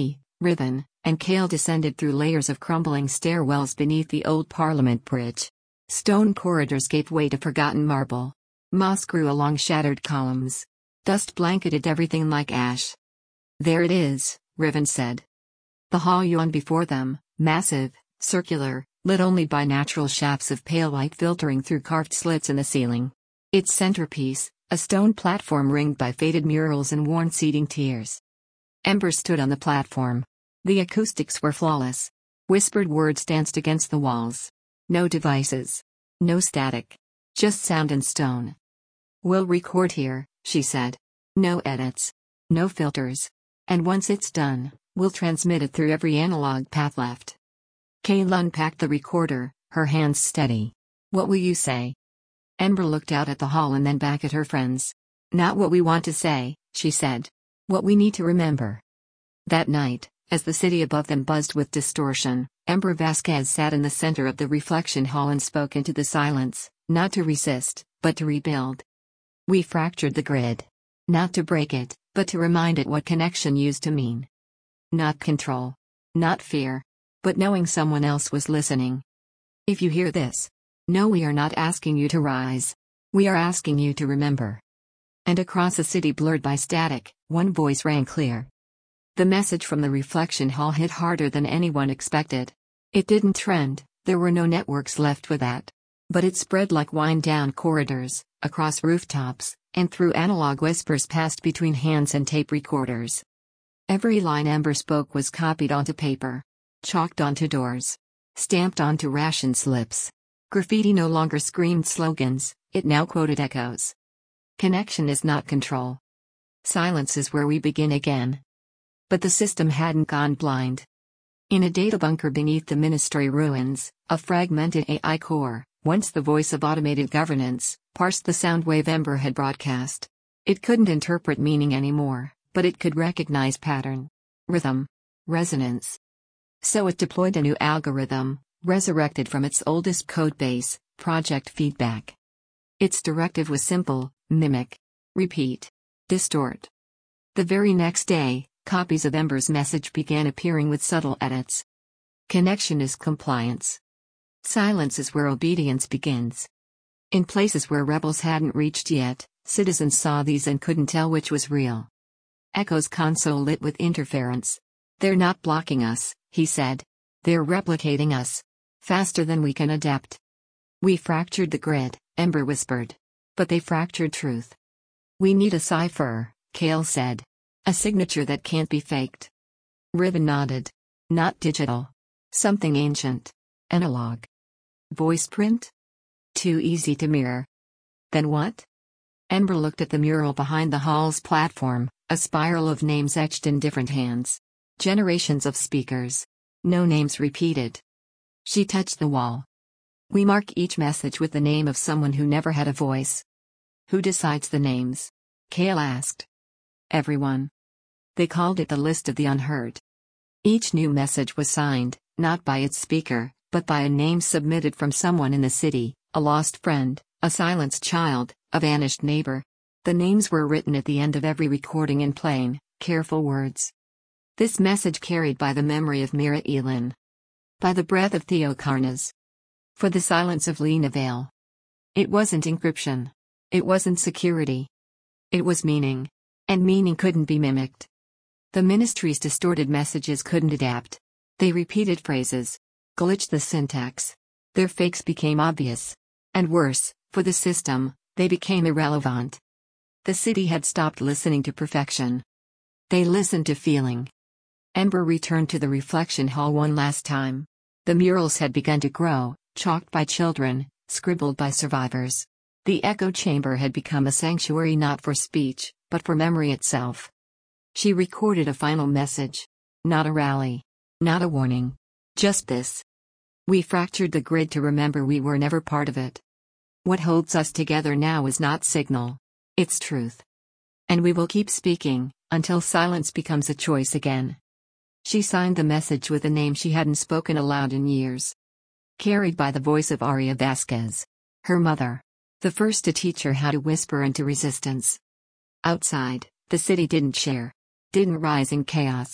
Riven, and Kale descended through layers of crumbling stairwells beneath the old Parliament Bridge. Stone corridors gave way to forgotten marble. Moss grew along shattered columns. Dust blanketed everything like ash. "There it is," Riven said. The hall yawned before them, massive, circular, lit only by natural shafts of pale light filtering through carved slits in the ceiling. Its centerpiece, a stone platform ringed by faded murals and worn seating tiers. Ember stood on the platform. The acoustics were flawless. Whispered words danced against the walls. No devices. No static. Just sound and stone. "We'll record here," she said. "No edits. No filters. And once it's done, we'll transmit it through every analog path left." Kale unpacked the recorder, her hands steady. "What will you say?" Ember looked out at the hall and then back at her friends. "Not what we want to say," she said. "What we need to remember." That night, as the city above them buzzed with distortion, Ember Vasquez sat in the center of the reflection hall and spoke into the silence, not to resist, but to rebuild. "We fractured the grid. Not to break it, but to remind it what connection used to mean. Not control. Not fear. But knowing someone else was listening. If you hear this, know we are not asking you to rise. We are asking you to remember." And across a city blurred by static, one voice rang clear. The message from the reflection hall hit harder than anyone expected. It didn't trend, there were no networks left with that. But it spread like wine down corridors, across rooftops, and through analog whispers passed between hands and tape recorders. Every line Ember spoke was copied onto paper. Chalked onto doors. Stamped onto ration slips. Graffiti no longer screamed slogans, it now quoted echoes. Connection is not control. Silence is where we begin again. But the system hadn't gone blind. In a data bunker beneath the ministry ruins, a fragmented AI core, once the voice of automated governance, parsed the sound wave Ember had broadcast. It couldn't interpret meaning anymore, but it could recognize pattern. Rhythm. Resonance. So it deployed a new algorithm, resurrected from its oldest codebase, Project Feedback. Its directive was simple: mimic. Repeat. Distort. The very next day, copies of Ember's message began appearing with subtle edits. Connection is compliance. Silence is where obedience begins. In places where rebels hadn't reached yet, citizens saw these and couldn't tell which was real. Echo's console lit with interference. "They're not blocking us," he said. "They're replicating us. Faster than we can adapt." "We fractured the grid," Ember whispered. "But they fractured truth." "We need a cipher," Kale said. "A signature that can't be faked." Riven nodded. "Not digital. Something ancient. Analog. Voice print? Too easy to mirror." "Then what?" Ember looked at the mural behind the hall's platform, a spiral of names etched in different hands. Generations of speakers. No names repeated. She touched the wall. "We mark each message with the name of someone who never had a voice." "Who decides the names?" Kale asked. "Everyone." They called it the list of the unheard. Each new message was signed, not by its speaker, but by a name submitted from someone in the city, a lost friend, a silenced child, a vanished neighbor. The names were written at the end of every recording in plain, careful words. This message carried by the memory of Mira Elin. By the breath of Theo Carnes. For the silence of Lena Vale. It wasn't encryption. It wasn't security. It was meaning. And meaning couldn't be mimicked. The ministry's distorted messages couldn't adapt. They repeated phrases. Glitched the syntax. Their fakes became obvious. And worse, for the system, they became irrelevant. The city had stopped listening to perfection. They listened to feeling. Ember returned to the reflection hall one last time. The murals had begun to grow, chalked by children, scribbled by survivors. The echo chamber had become a sanctuary not for speech, but for memory itself. She recorded a final message. Not a rally. Not a warning. Just this. We fractured the grid to remember we were never part of it. What holds us together now is not signal. It's truth. And we will keep speaking, until silence becomes a choice again. She signed the message with a name she hadn't spoken aloud in years. Carried by the voice of Aria Vasquez. Her mother. The first to teach her how to whisper into resistance. Outside, the city didn't share. Didn't rise in chaos.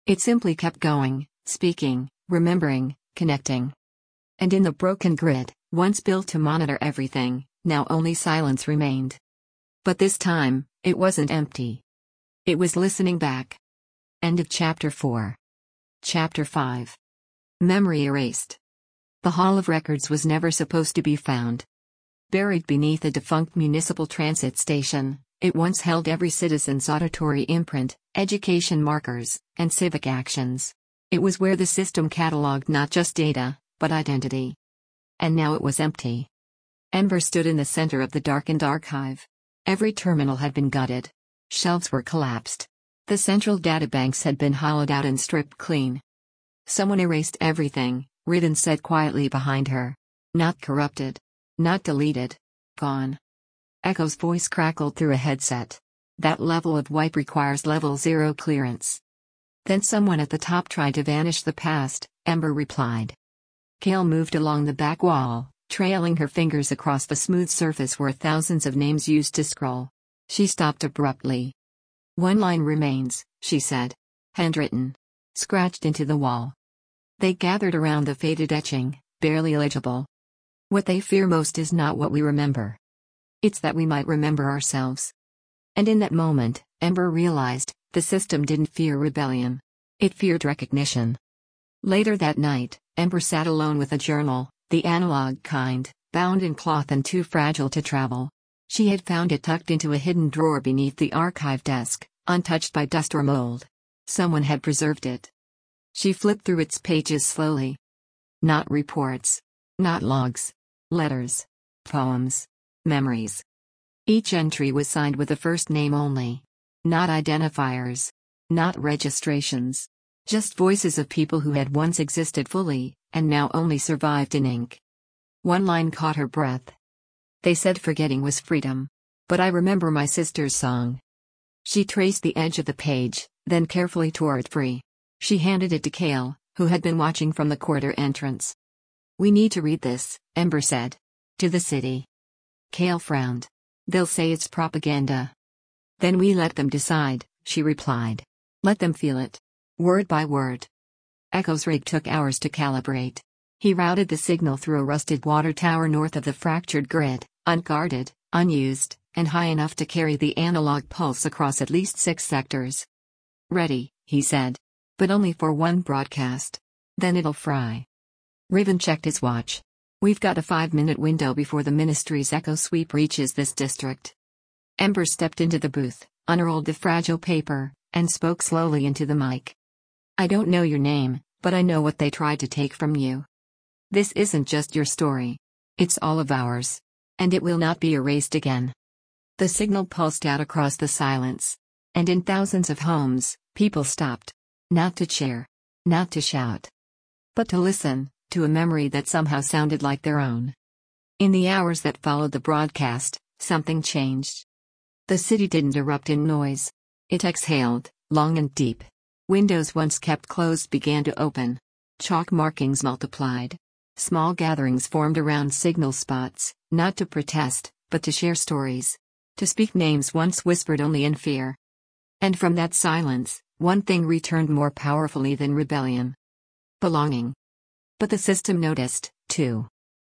It simply kept going, speaking, remembering, connecting. And in the broken grid, once built to monitor everything, now only silence remained. But this time, it wasn't empty. It was listening back. End of Chapter 4. Chapter 5. Memory erased. The Hall of Records was never supposed to be found. Buried beneath a defunct municipal transit station, it once held every citizen's auditory imprint, education markers, and civic actions. It was where the system cataloged not just data, but identity. And now it was empty. Ember stood in the center of the darkened archive. Every terminal had been gutted. Shelves were collapsed. The central databanks had been hollowed out and stripped clean. Someone erased everything, Riven said quietly behind her. Not corrupted. Not deleted. Gone. Echo's voice crackled through a headset. That level of wipe requires level 0 clearance. Then someone at the top tried to vanish the past, Ember replied. Kale moved along the back wall, trailing her fingers across the smooth surface where thousands of names used to scroll. She stopped abruptly. One line remains, she said. Handwritten. Scratched into the wall. They gathered around the faded etching, barely legible. What they fear most is not what we remember. It's that we might remember ourselves. And in that moment, Ember realized, the system didn't fear rebellion. It feared recognition. Later that night, Ember sat alone with a journal, the analog kind, bound in cloth and too fragile to travel. She had found it tucked into a hidden drawer beneath the archive desk, untouched by dust or mold. Someone had preserved it. She flipped through its pages slowly. Not reports. Not logs. Letters. Poems. Memories. Each entry was signed with a first name only. Not identifiers. Not registrations. Just voices of people who had once existed fully, and now only survived in ink. One line caught her breath. They said forgetting was freedom. But I remember my sister's song. She traced the edge of the page, then carefully tore it free. She handed it to Kale, who had been watching from the corridor entrance. We need to read this, Ember said. To the city. Kale frowned. They'll say it's propaganda. Then we let them decide, she replied. Let them feel it. Word by word. Echo's rig took hours to calibrate. He routed the signal through a rusted water tower north of the fractured grid, unguarded, unused, and high enough to carry the analog pulse across at least 6 sectors. Ready, he said. But only for one broadcast. Then it'll fry. Riven checked his watch. We've got a 5-minute window before the ministry's echo sweep reaches this district. Ember stepped into the booth, unrolled the fragile paper, and spoke slowly into the mic. I don't know your name, but I know what they tried to take from you. This isn't just your story. It's all of ours. And it will not be erased again. The signal pulsed out across the silence. And in thousands of homes, people stopped. Not to cheer. Not to shout. But to listen, to a memory that somehow sounded like their own. In the hours that followed the broadcast, something changed. The city didn't erupt in noise. It exhaled, long and deep. Windows once kept closed began to open. Chalk markings multiplied. Small gatherings formed around signal spots, not to protest, but to share stories. To speak names once whispered only in fear. And from that silence, one thing returned more powerfully than rebellion. Belonging. But the system noticed, too.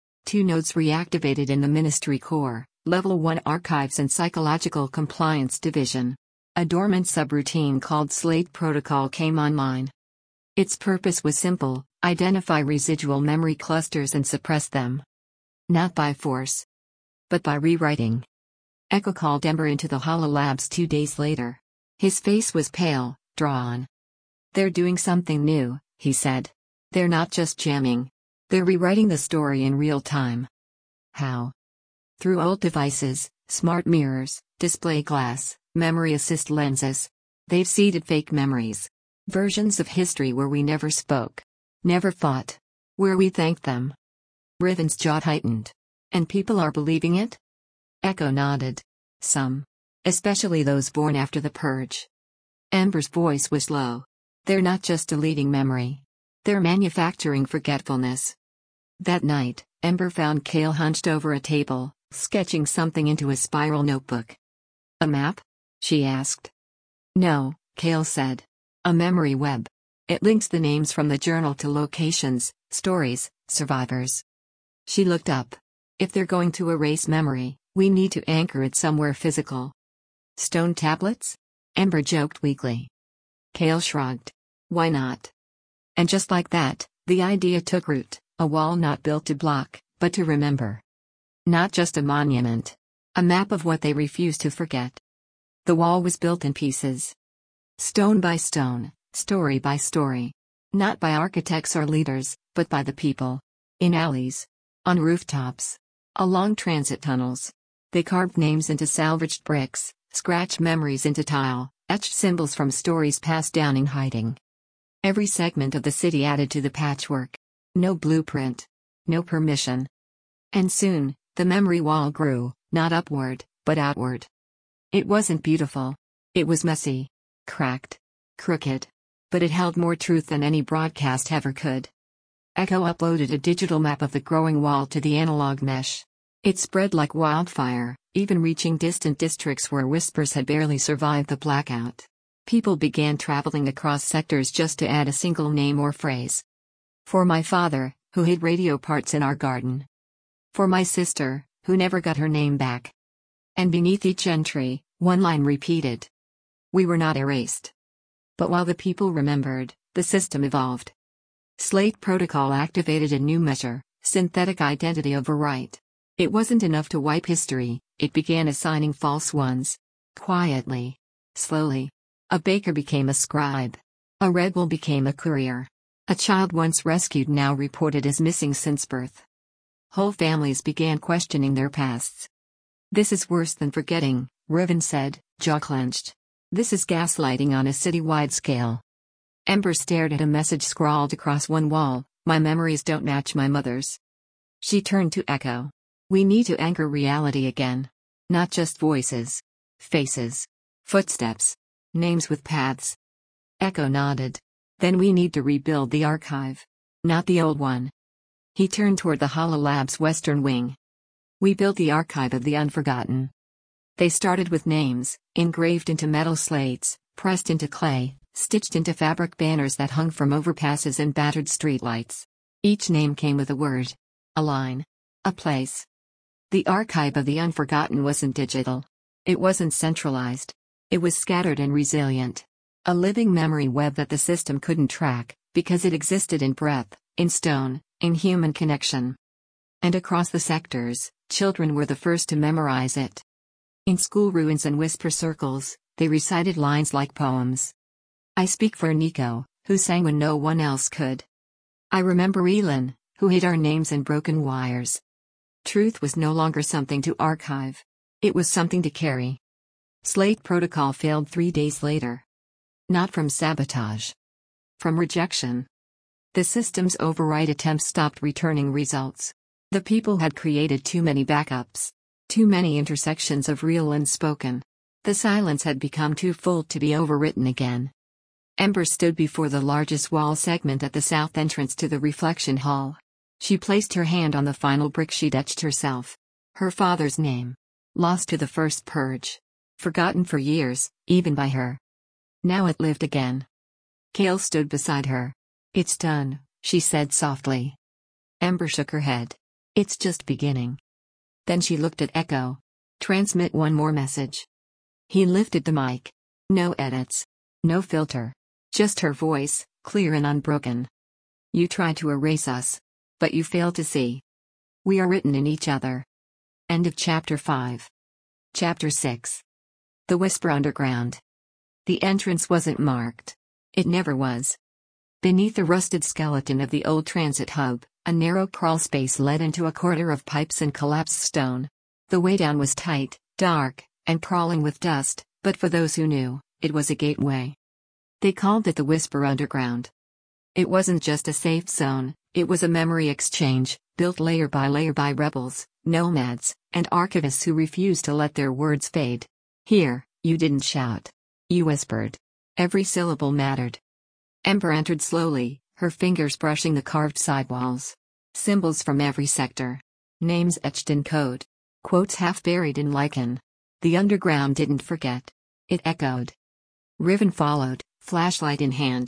2 nodes reactivated in the Ministry Core, Level 1 Archives and Psychological Compliance Division. A dormant subroutine called Slate Protocol came online. Its purpose was simple, identify residual memory clusters and suppress them. Not by force. But by rewriting. Echo called Ember into the HoloLabs 2 days later. His face was pale, drawn. They're doing something new, he said. They're not just jamming. They're rewriting the story in real time. How? Through old devices, smart mirrors, display glass, memory assist lenses. They've seeded fake memories. Versions of history where we never spoke. Never fought. Where we thanked them. Riven's jaw tightened. And people are believing it? Echo nodded. Some. Especially those born after the purge. Ember's voice was low. They're not just deleting memory. They're manufacturing forgetfulness. That night, Ember found Kale hunched over a table, sketching something into a spiral notebook. A map? She asked. No, Kale said. A memory web. It links the names from the journal to locations, stories, survivors. She looked up. If they're going to erase memory, we need to anchor it somewhere physical. Stone tablets? Ember joked weakly. Kale shrugged. Why not? And just like that, the idea took root, a wall not built to block, but to remember. Not just a monument. A map of what they refused to forget. The wall was built in pieces. Stone by stone, story by story. Not by architects or leaders, but by the people. In alleys. On rooftops. Along transit tunnels. They carved names into salvaged bricks, scratched memories into tile, etched symbols from stories passed down in hiding. Every segment of the city added to the patchwork. No blueprint. No permission. And soon, the memory wall grew, not upward, but outward. It wasn't beautiful. It was messy. Cracked. Crooked. But it held more truth than any broadcast ever could. Echo uploaded a digital map of the growing wall to the analog mesh. It spread like wildfire, even reaching distant districts where whispers had barely survived the blackout. People began traveling across sectors just to add a single name or phrase. For my father, who hid radio parts in our garden. For my sister, who never got her name back. And beneath each entry, one line repeated. We were not erased. But while the people remembered, the system evolved. Slate Protocol activated a new measure, synthetic identity overwrite. It wasn't enough to wipe history, it began assigning false ones. Quietly. Slowly. A baker became a scribe. A rebel became a courier. A child once rescued now reported as missing since birth. Whole families began questioning their pasts. This is worse than forgetting, Riven said, jaw clenched. This is gaslighting on a city-wide scale. Ember stared at a message scrawled across one wall, my memories don't match my mother's. She turned to Echo. We need to anchor reality again. Not just voices. Faces. Footsteps. Names with paths. Echo nodded. Then we need to rebuild the archive. Not the old one. He turned toward the HoloLab's western wing. We built the archive of the unforgotten. They started with names, engraved into metal slates, pressed into clay, stitched into fabric banners that hung from overpasses and battered streetlights. Each name came with a word. A line. A place. The archive of the unforgotten wasn't digital. It wasn't centralized. It was scattered and resilient. A living memory web that the system couldn't track, because it existed in breath, in stone, in human connection. And across the sectors, children were the first to memorize it. In school ruins and whisper circles, they recited lines like poems. I speak for Nico, who sang when no one else could. I remember Elin, who hid our names in broken wires. Truth was no longer something to archive. It was something to carry. Slate Protocol failed 3 days later. Not from sabotage. From rejection. The system's override attempts stopped returning results. The people had created too many backups. Too many intersections of real and spoken. The silence had become too full to be overwritten again. Ember stood before the largest wall segment at the south entrance to the reflection hall. She placed her hand on the final brick she'd etched herself. Her father's name. Lost to the first purge. Forgotten for years, even by her. Now it lived again. Kale stood beside her. It's done, she said softly. Ember shook her head. It's just beginning. Then she looked at Echo. Transmit one more message. He lifted the mic. No edits. No filter. Just her voice, clear and unbroken. You tried to erase us. But you failed to see. We are written in each other. End of Chapter 5. Chapter 6. The Whisper Underground. The entrance wasn't marked. It never was. Beneath the rusted skeleton of the old transit hub, a narrow crawl space led into a corridor of pipes and collapsed stone. The way down was tight, dark, and crawling with dust, but for those who knew, it was a gateway. They called it the Whisper Underground. It wasn't just a safe zone, it was a memory exchange, built layer by rebels, nomads, and archivists who refused to let their words fade. Here, you didn't shout. You whispered. Every syllable mattered. Ember entered slowly, her fingers brushing the carved sidewalls. Symbols from every sector. Names etched in code. Quotes half buried in lichen. The underground didn't forget. It echoed. Riven followed, flashlight in hand.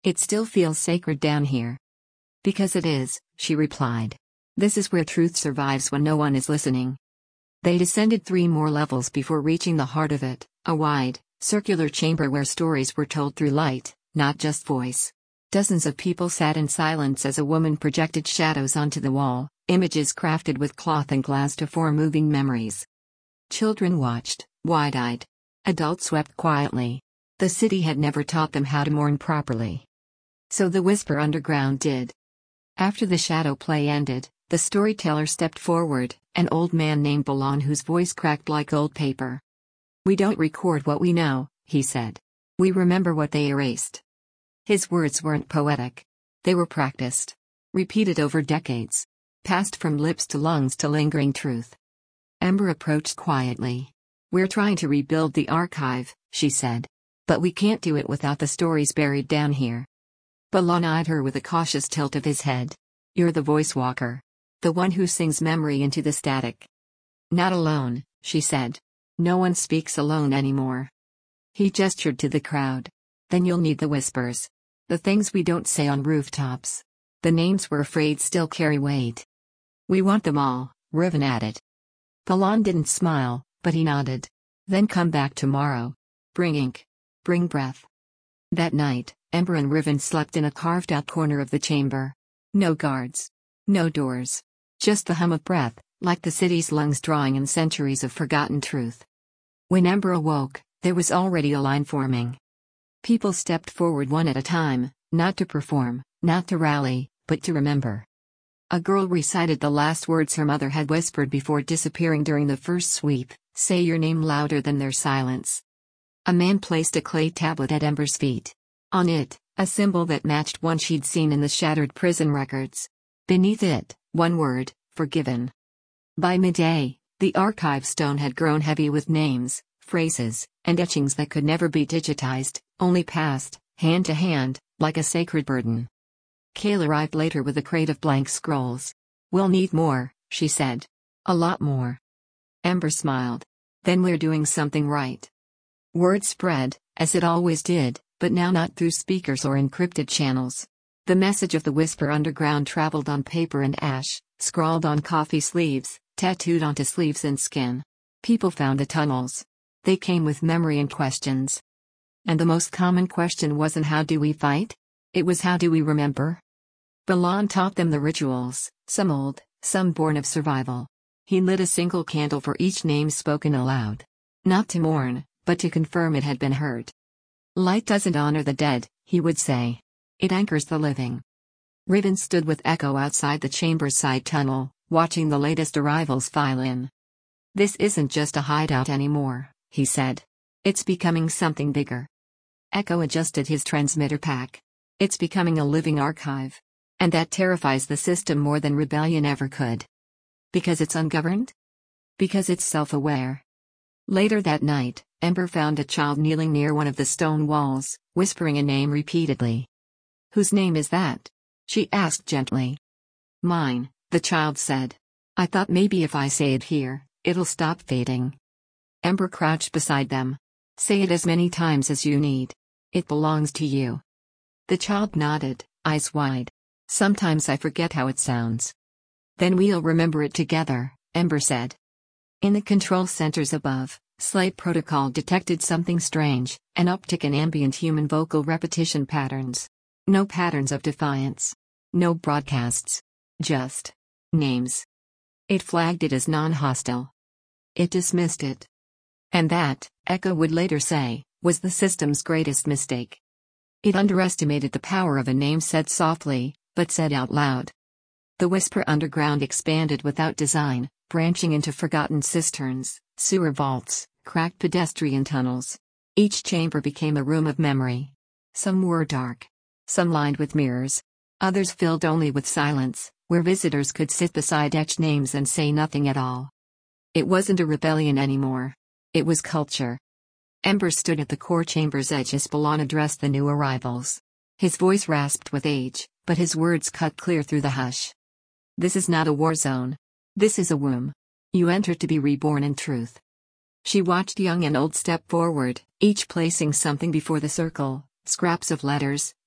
It still feels sacred down here. Because it is, she replied. This is where truth survives when no one is listening. They descended 3 more levels before reaching the heart of it, a wide, circular chamber where stories were told through light, not just voice. Dozens of people sat in silence as a woman projected shadows onto the wall, images crafted with cloth and glass to form moving memories. Children watched, wide-eyed. Adults wept quietly. The city had never taught them how to mourn properly. So the Whisper Underground did. After the shadow play ended, the storyteller stepped forward, an old man named Balan whose voice cracked like old paper. We don't record what we know, he said. We remember what they erased. His words weren't poetic. They were practiced. Repeated over decades. Passed from lips to lungs to lingering truth. Ember approached quietly. We're trying to rebuild the archive, she said. But we can't do it without the stories buried down here. Balan eyed her with a cautious tilt of his head. You're the voice walker. The one who sings memory into the static. Not alone, she said. No one speaks alone anymore. He gestured to the crowd. Then you'll need the whispers. The things we don't say on rooftops. The names we're afraid still carry weight. We want them all, Riven added. Balan didn't smile, but he nodded. Then come back tomorrow. Bring ink. Bring breath. That night, Ember and Riven slept in a carved-out corner of the chamber. No guards. No doors. Just the hum of breath, like the city's lungs drawing in centuries of forgotten truth. When Ember awoke, there was already a line forming. People stepped forward one at a time, not to perform, not to rally, but to remember. A girl recited the last words her mother had whispered before disappearing during the first sweep, say your name louder than their silence. A man placed a clay tablet at Ember's feet. On it, a symbol that matched one she'd seen in the shattered prison records. Beneath it, one word, forgiven. By midday, the archive stone had grown heavy with names, phrases, and etchings that could never be digitized, only passed, hand to hand, like a sacred burden. Kale arrived later with a crate of blank scrolls. We'll need more, she said. A lot more. Ember smiled. Then we're doing something right. Word spread, as it always did, but now not through speakers or encrypted channels. The message of the Whisper Underground traveled on paper and ash, scrawled on coffee sleeves, tattooed onto sleeves and skin. People found the tunnels. They came with memory and questions. And the most common question wasn't how do we fight? It was how do we remember? Balan taught them the rituals, some old, some born of survival. He lit a single candle for each name spoken aloud. Not to mourn, but to confirm it had been heard. Light doesn't honor the dead, he would say. It anchors the living. Riven stood with Echo outside the chamber's side tunnel, watching the latest arrivals file in. This isn't just a hideout anymore, he said. It's becoming something bigger. Echo adjusted his transmitter pack. It's becoming a living archive. And that terrifies the system more than rebellion ever could. Because it's ungoverned? Because it's self-aware. Later that night, Ember found a child kneeling near one of the stone walls, whispering a name repeatedly. Whose name is that? She asked gently. Mine, the child said. I thought maybe if I say it here, it'll stop fading. Ember crouched beside them. Say it as many times as you need. It belongs to you. The child nodded, eyes wide. Sometimes I forget how it sounds. Then we'll remember it together, Ember said. In the control centers above, Slate Protocol detected something strange, an uptick in ambient human vocal repetition patterns. No patterns of defiance. No broadcasts. Just names. It flagged it as non-hostile. It dismissed it. And that, Echo would later say, was the system's greatest mistake. It underestimated the power of a name said softly, but said out loud. The Whisper Underground expanded without design, branching into forgotten cisterns, sewer vaults, cracked pedestrian tunnels. Each chamber became a room of memory. Some were dark. Some lined with mirrors. Others filled only with silence, where visitors could sit beside etched names and say nothing at all. It wasn't a rebellion anymore. It was culture. Ember stood at the core chamber's edge as Balan addressed the new arrivals. His voice rasped with age, but his words cut clear through the hush. This is not a war zone. This is a womb. You enter to be reborn in truth. She watched young and old step forward, each placing something before the circle, scraps of letters,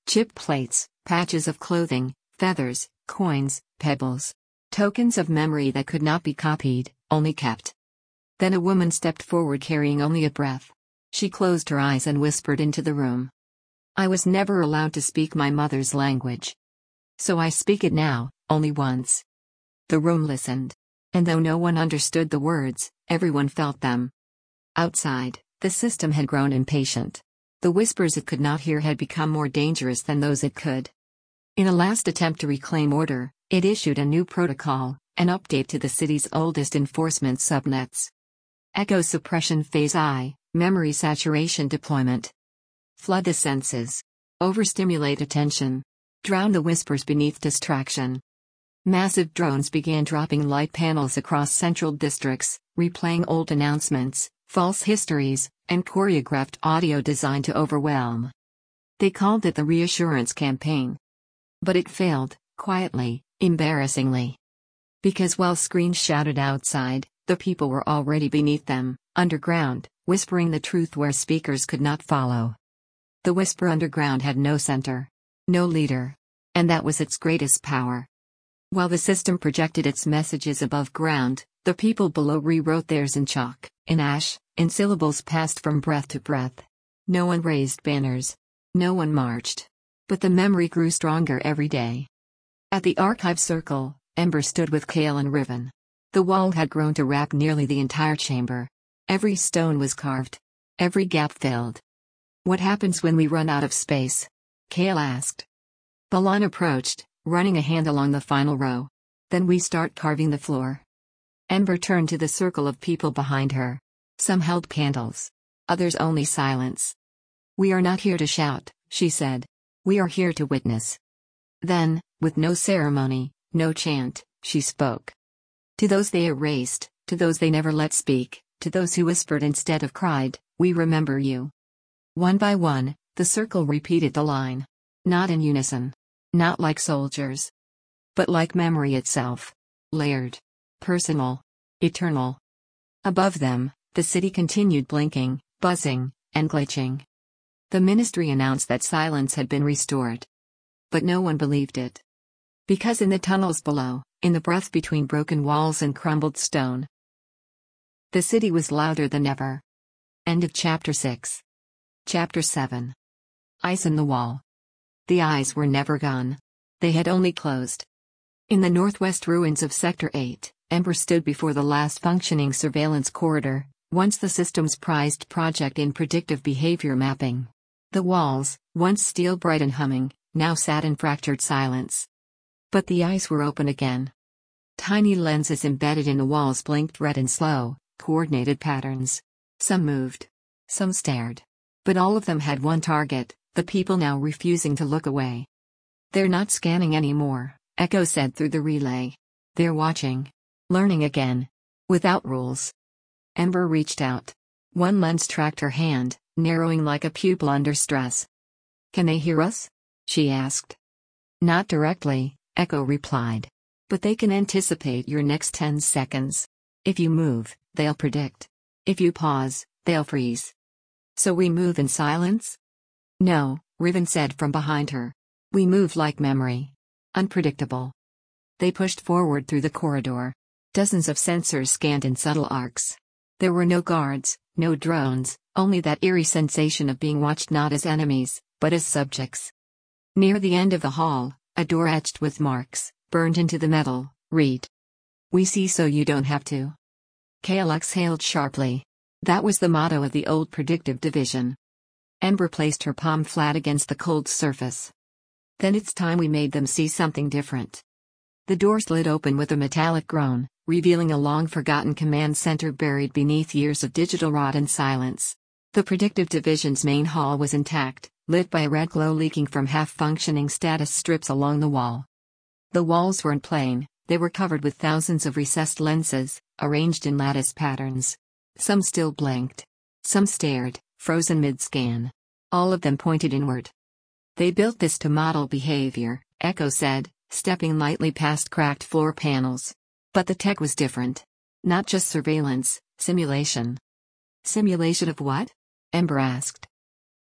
Chip plates, patches of clothing, feathers, coins, pebbles. Tokens of memory that could not be copied, only kept. Then a woman stepped forward carrying only a breath. She closed her eyes and whispered into the room. I was never allowed to speak my mother's language. So I speak it now, only once. The room listened. And though no one understood the words, everyone felt them. Outside, the system had grown impatient. The whispers it could not hear had become more dangerous than those it could. In a last attempt to reclaim order, it issued a new protocol, an update to the city's oldest enforcement subnets. Echo suppression phase I, memory saturation deployment. Flood the senses. Overstimulate attention. Drown the whispers beneath distraction. Massive drones began dropping light panels across central districts, replaying old announcements, false histories, and choreographed audio designed to overwhelm. They called it the Reassurance Campaign. But it failed, quietly, embarrassingly. Because while screens shouted outside, the people were already beneath them, underground, whispering the truth where speakers could not follow. The whisper underground had no center, no leader. And that was its greatest power. While the system projected its messages above ground, the people below rewrote theirs in chalk, in ash, in syllables passed from breath to breath. No one raised banners. No one marched. But the memory grew stronger every day. At the archive circle, Ember stood with Kale and Riven. The wall had grown to wrap nearly the entire chamber. Every stone was carved. Every gap filled. What happens when we run out of space? Kale asked. Balan approached, running a hand along the final row. Then we start carving the floor. Ember turned to the circle of people behind her. Some held candles. Others only silence. We are not here to shout, she said. We are here to witness. Then, with no ceremony, no chant, she spoke. To those they erased, to those they never let speak, to those who whispered instead of cried, we remember you. One by one, the circle repeated the line. Not in unison. Not like soldiers. But like memory itself. Layered. Personal. Eternal. Above them, the city continued blinking, buzzing, and glitching. The ministry announced that silence had been restored. But no one believed it. Because in the tunnels below, in the breath between broken walls and crumbled stone, the city was louder than ever. End of Chapter 6. Chapter 7. Ice in the wall. The eyes were never gone. They had only closed. In the northwest ruins of Sector 8, Ember stood before the last functioning surveillance corridor, once the system's prized project in predictive behavior mapping. The walls, once steel bright and humming, now sat in fractured silence. But the eyes were open again. Tiny lenses embedded in the walls blinked red in slow, coordinated patterns. Some moved. Some stared. But all of them had one target, the people now refusing to look away. They're not scanning anymore, Echo said through the relay. They're watching. Learning again. Without rules. Ember reached out. One lens tracked her hand, narrowing like a pupil under stress. Can they hear us? She asked. Not directly, Echo replied. But they can anticipate your next 10 seconds. If you move, they'll predict. If you pause, they'll freeze. So we move in silence? No, Riven said from behind her. We move like memory. Unpredictable. They pushed forward through the corridor. Dozens of sensors scanned in subtle arcs. There were no guards, no drones, only that eerie sensation of being watched not as enemies, but as subjects. Near the end of the hall, a door etched with marks, burned into the metal, read. We see so you don't have to. Kale exhaled sharply. That was the motto of the old predictive division. Ember placed her palm flat against the cold surface. Then it's time we made them see something different. The door slid open with a metallic groan, revealing a long-forgotten command center buried beneath years of digital rot and silence. The predictive division's main hall was intact, lit by a red glow leaking from half-functioning status strips along the wall. The walls weren't plain, they were covered with thousands of recessed lenses, arranged in lattice patterns. Some still blinked. Some stared, frozen mid-scan. All of them pointed inward. They built this to model behavior, Echo said, stepping lightly past cracked floor panels. But the tech was different. Not just surveillance, simulation. Simulation of what? Ember asked.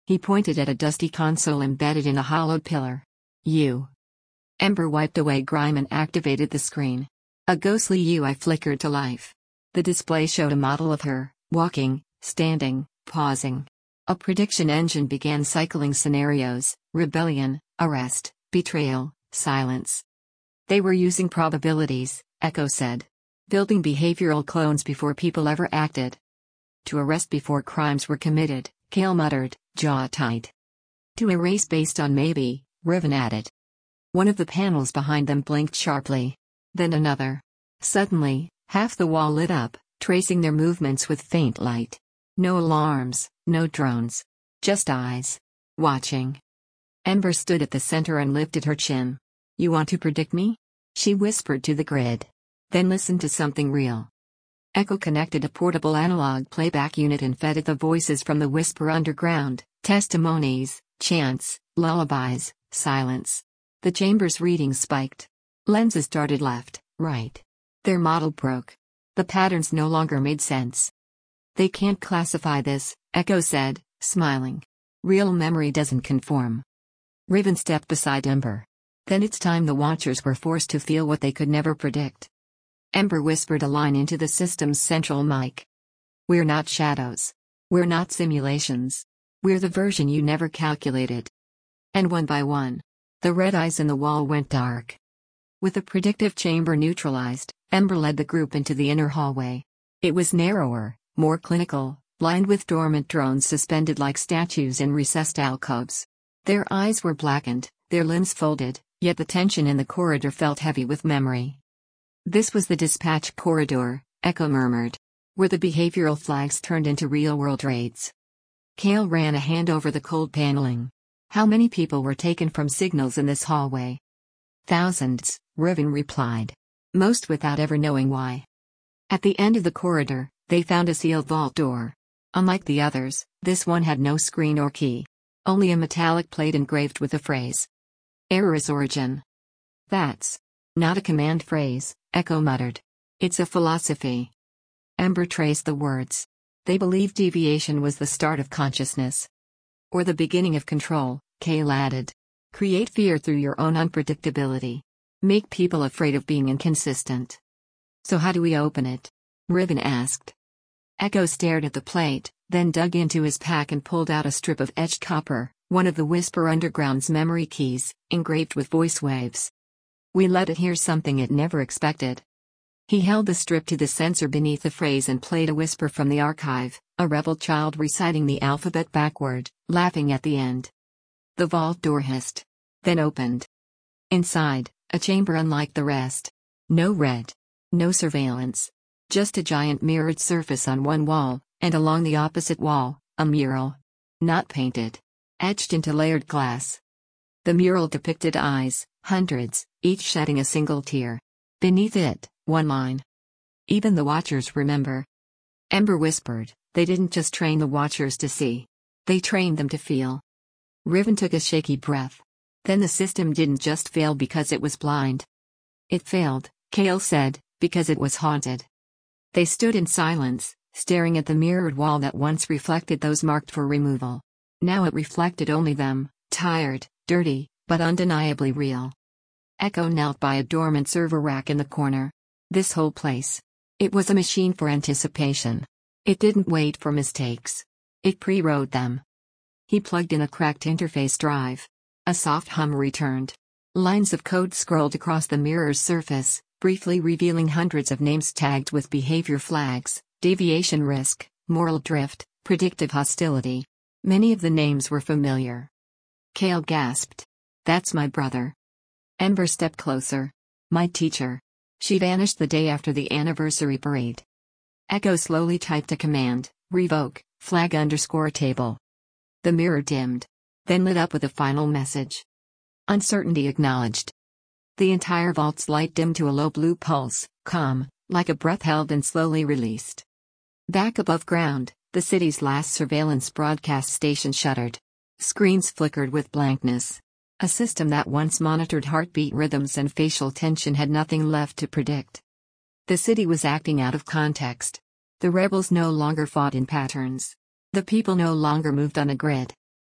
He pointed at a dusty console embedded in a hollowed pillar. You. Ember wiped away grime and activated the screen. A ghostly UI flickered to life. The display showed a model of her, walking, standing, pausing. A prediction engine began cycling scenarios: rebellion, arrest, betrayal, silence. They were using probabilities, Echo said. Building behavioral clones before people ever acted. To arrest before crimes were committed, Kale muttered, jaw tight. To erase based on maybe, Riven added. One of the panels behind them blinked sharply. Then another. Suddenly, half the wall lit up, tracing their movements with faint light. No alarms, no drones. Just eyes. Watching. Ember stood at the center and lifted her chin. You want to predict me? She whispered to the grid. Then listened to something real. Echo connected a portable analog playback unit and fed it the voices from the Whisper underground, testimonies, chants, lullabies, silence. The chamber's readings spiked. Lenses darted left, right. Their model broke. The patterns no longer made sense. They can't classify this, Echo said, smiling. Real memory doesn't conform. Riven stepped beside Ember. Then it's time the Watchers were forced to feel what they could never predict. Ember whispered a line into the system's central mic. We're not shadows. We're not simulations. We're the version you never calculated. And one by one, the red eyes in the wall went dark. With the predictive chamber neutralized, Ember led the group into the inner hallway. It was narrower, more clinical, lined with dormant drones suspended like statues in recessed alcoves. Their eyes were blackened, their limbs folded, yet the tension in the corridor felt heavy with memory. This was the dispatch corridor, Echo murmured. Where the behavioral flags turned into real-world raids. Kale ran a hand over the cold paneling. How many people were taken from signals in this hallway? Thousands, Riven replied. Most without ever knowing why. At the end of the corridor, they found a sealed vault door. Unlike the others, this one had no screen or key. Only a metallic plate engraved with the phrase. Error's origin. That's not a command phrase, Echo muttered. It's a philosophy. Ember traced the words. They believed deviation was the start of consciousness. Or the beginning of control, Kale added. Create fear through your own unpredictability. Make people afraid of being inconsistent. So how do we open it? Riven asked. Echo stared at the plate, then dug into his pack and pulled out a strip of etched copper, one of the Whisper Underground's memory keys, engraved with voice waves. We let it hear something it never expected. He held the strip to the sensor beneath the phrase and played a whisper from the archive, a rebel child reciting the alphabet backward, laughing at the end. The vault door hissed. Then opened. Inside, a chamber unlike the rest. No red. No surveillance. Just a giant mirrored surface on one wall, and along the opposite wall, a mural. Not painted. Etched into layered glass. The mural depicted eyes, hundreds, each shedding a single tear. Beneath it, one line. Even the Watchers remember. Ember whispered, they didn't just train the Watchers to see. They trained them to feel. Riven took a shaky breath. Then the system didn't just fail because it was blind. It failed, Kale said, because it was haunted. They stood in silence, staring at the mirrored wall that once reflected those marked for removal. Now it reflected only them, tired, dirty, but undeniably real. Echo knelt by a dormant server rack in the corner. This whole place. It was a machine for anticipation. It didn't wait for mistakes. It pre-wrote them. He plugged in a cracked interface drive. A soft hum returned. Lines of code scrolled across the mirror's surface, briefly revealing hundreds of names tagged with behavior flags, deviation risk, moral drift, predictive hostility. Many of the names were familiar. Kale gasped. That's my brother. Ember stepped closer. My teacher. She vanished the day after the anniversary parade. Echo slowly typed a command, revoke, flag_table. The mirror dimmed. Then lit up with a final message. Uncertainty acknowledged. The entire vault's light dimmed to a low blue pulse, calm, like a breath held and slowly released. Back above ground, the city's last surveillance broadcast station shuddered. Screens flickered with blankness. A system that once monitored heartbeat rhythms and facial tension had nothing left to predict. The city was acting out of context. The rebels no longer fought in patterns. The people no longer moved on a grid.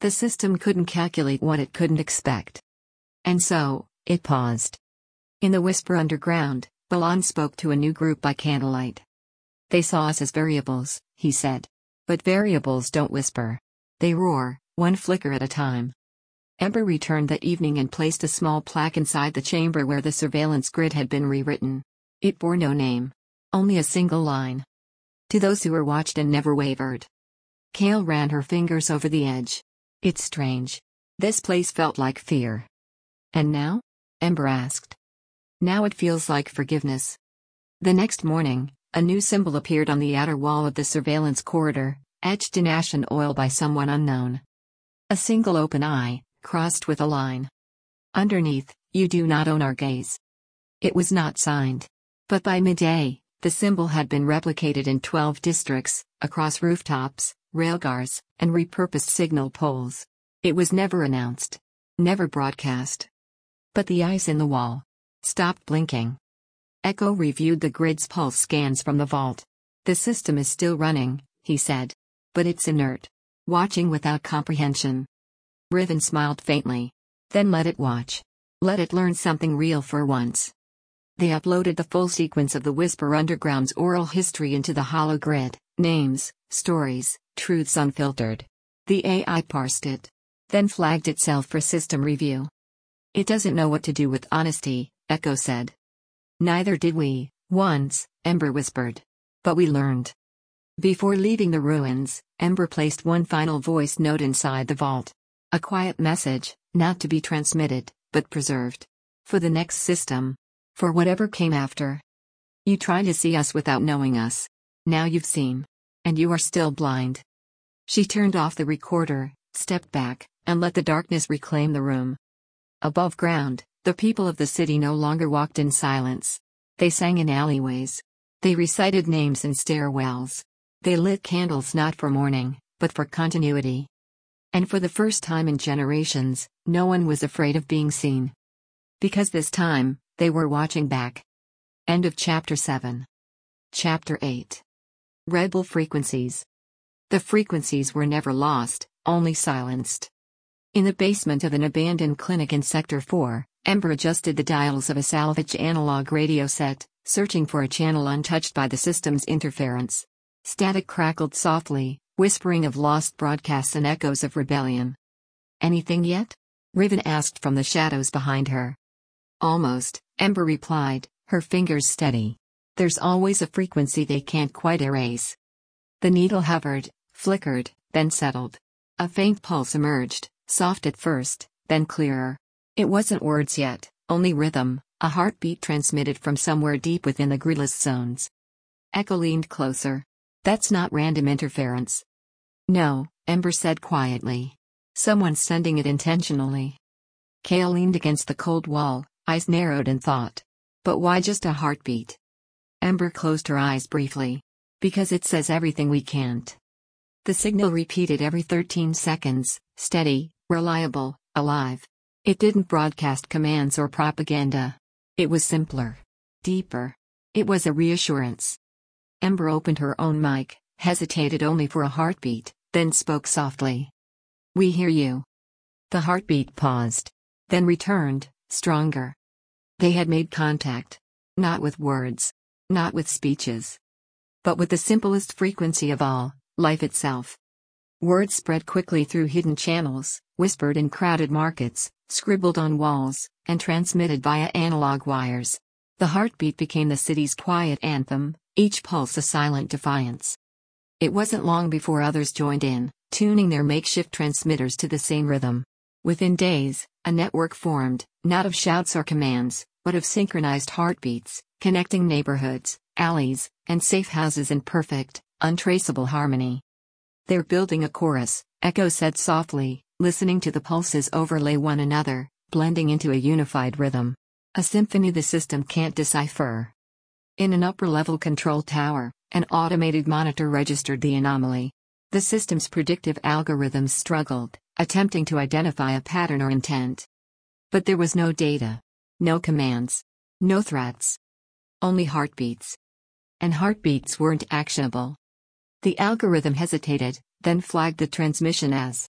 The system couldn't calculate what it couldn't expect. And so, it paused. In the Whisper Underground, Balan spoke to a new group by candlelight. They saw us as variables, he said. But variables don't whisper. They roar, one flicker at a time. Ember returned that evening and placed a small plaque inside the chamber where the surveillance grid had been rewritten. It bore no name. Only a single line. To those who were watched and never wavered. Kale ran her fingers over the edge. It's strange. This place felt like fear. And now? Ember asked. Now it feels like forgiveness. The next morning, a new symbol appeared on the outer wall of the surveillance corridor, etched in ash and oil by someone unknown. A single open eye, crossed with a line. Underneath, "You do not own our gaze." It was not signed. But by midday, the symbol had been replicated in 12 districts, across rooftops, railcars, and repurposed signal poles. It was never announced. Never broadcast. But the eyes in the wall stopped blinking. Echo reviewed the grid's pulse scans from the vault. "The system is still running," he said. "But it's inert. Watching without comprehension." Riven smiled faintly. "Then let it watch. Let it learn something real for once." They uploaded the full sequence of the Whisper Underground's oral history into the hollow grid, names, stories, truths unfiltered. The AI parsed it. Then flagged itself for system review. "It doesn't know what to do with honesty," Echo said. "Neither did we, once," Ember whispered. "But we learned." Before leaving the ruins, Ember placed one final voice note inside the vault. A quiet message, not to be transmitted, but preserved. For the next system. For whatever came after. "You tried to see us without knowing us. Now you've seen. And you are still blind." She turned off the recorder, stepped back, and let the darkness reclaim the room. Above ground, the people of the city no longer walked in silence. They sang in alleyways. They recited names in stairwells. They lit candles not for mourning, but for continuity. And for the first time in generations, no one was afraid of being seen. Because this time, they were watching back. End of Chapter 7. Chapter 8. Rebel Frequencies. The frequencies were never lost, only silenced. In the basement of an abandoned clinic in Sector 4, Ember adjusted the dials of a salvage analog radio set, searching for a channel untouched by the system's interference. Static crackled softly, whispering of lost broadcasts and echoes of rebellion. "Anything yet?" Riven asked from the shadows behind her. "Almost," Ember replied, her fingers steady. "There's always a frequency they can't quite erase." The needle hovered, flickered, then settled. A faint pulse emerged, soft at first, then clearer. It wasn't words yet, only rhythm, a heartbeat transmitted from somewhere deep within the gridless zones. Echo leaned closer. "That's not random interference." "No," Ember said quietly. "Someone's sending it intentionally." Kale leaned against the cold wall, eyes narrowed in thought. "But why just a heartbeat?" Ember closed her eyes briefly. "Because it says everything we can't." The signal repeated every 13 seconds, steady, reliable, alive. It didn't broadcast commands or propaganda. It was simpler. Deeper. It was a reassurance. Ember opened her own mic, hesitated only for a heartbeat, then spoke softly. "We hear you." The heartbeat paused. Then returned, stronger. They had made contact. Not with words. Not with speeches. But with the simplest frequency of all, life itself. Words spread quickly through hidden channels, whispered in crowded markets, scribbled on walls, and transmitted via analog wires. The heartbeat became the city's quiet anthem, each pulse a silent defiance. It wasn't long before others joined in, tuning their makeshift transmitters to the same rhythm. Within days, a network formed, not of shouts or commands, but of synchronized heartbeats, connecting neighborhoods, alleys, and safe houses in perfect, untraceable harmony. "They're building a chorus," Echo said softly, listening to the pulses overlay one another, blending into a unified rhythm. A symphony the system can't decipher. In an upper-level control tower, an automated monitor registered the anomaly. The system's predictive algorithms struggled, attempting to identify a pattern or intent. But there was no data. No commands. No threats. Only heartbeats. And heartbeats weren't actionable. The algorithm hesitated, then flagged the transmission as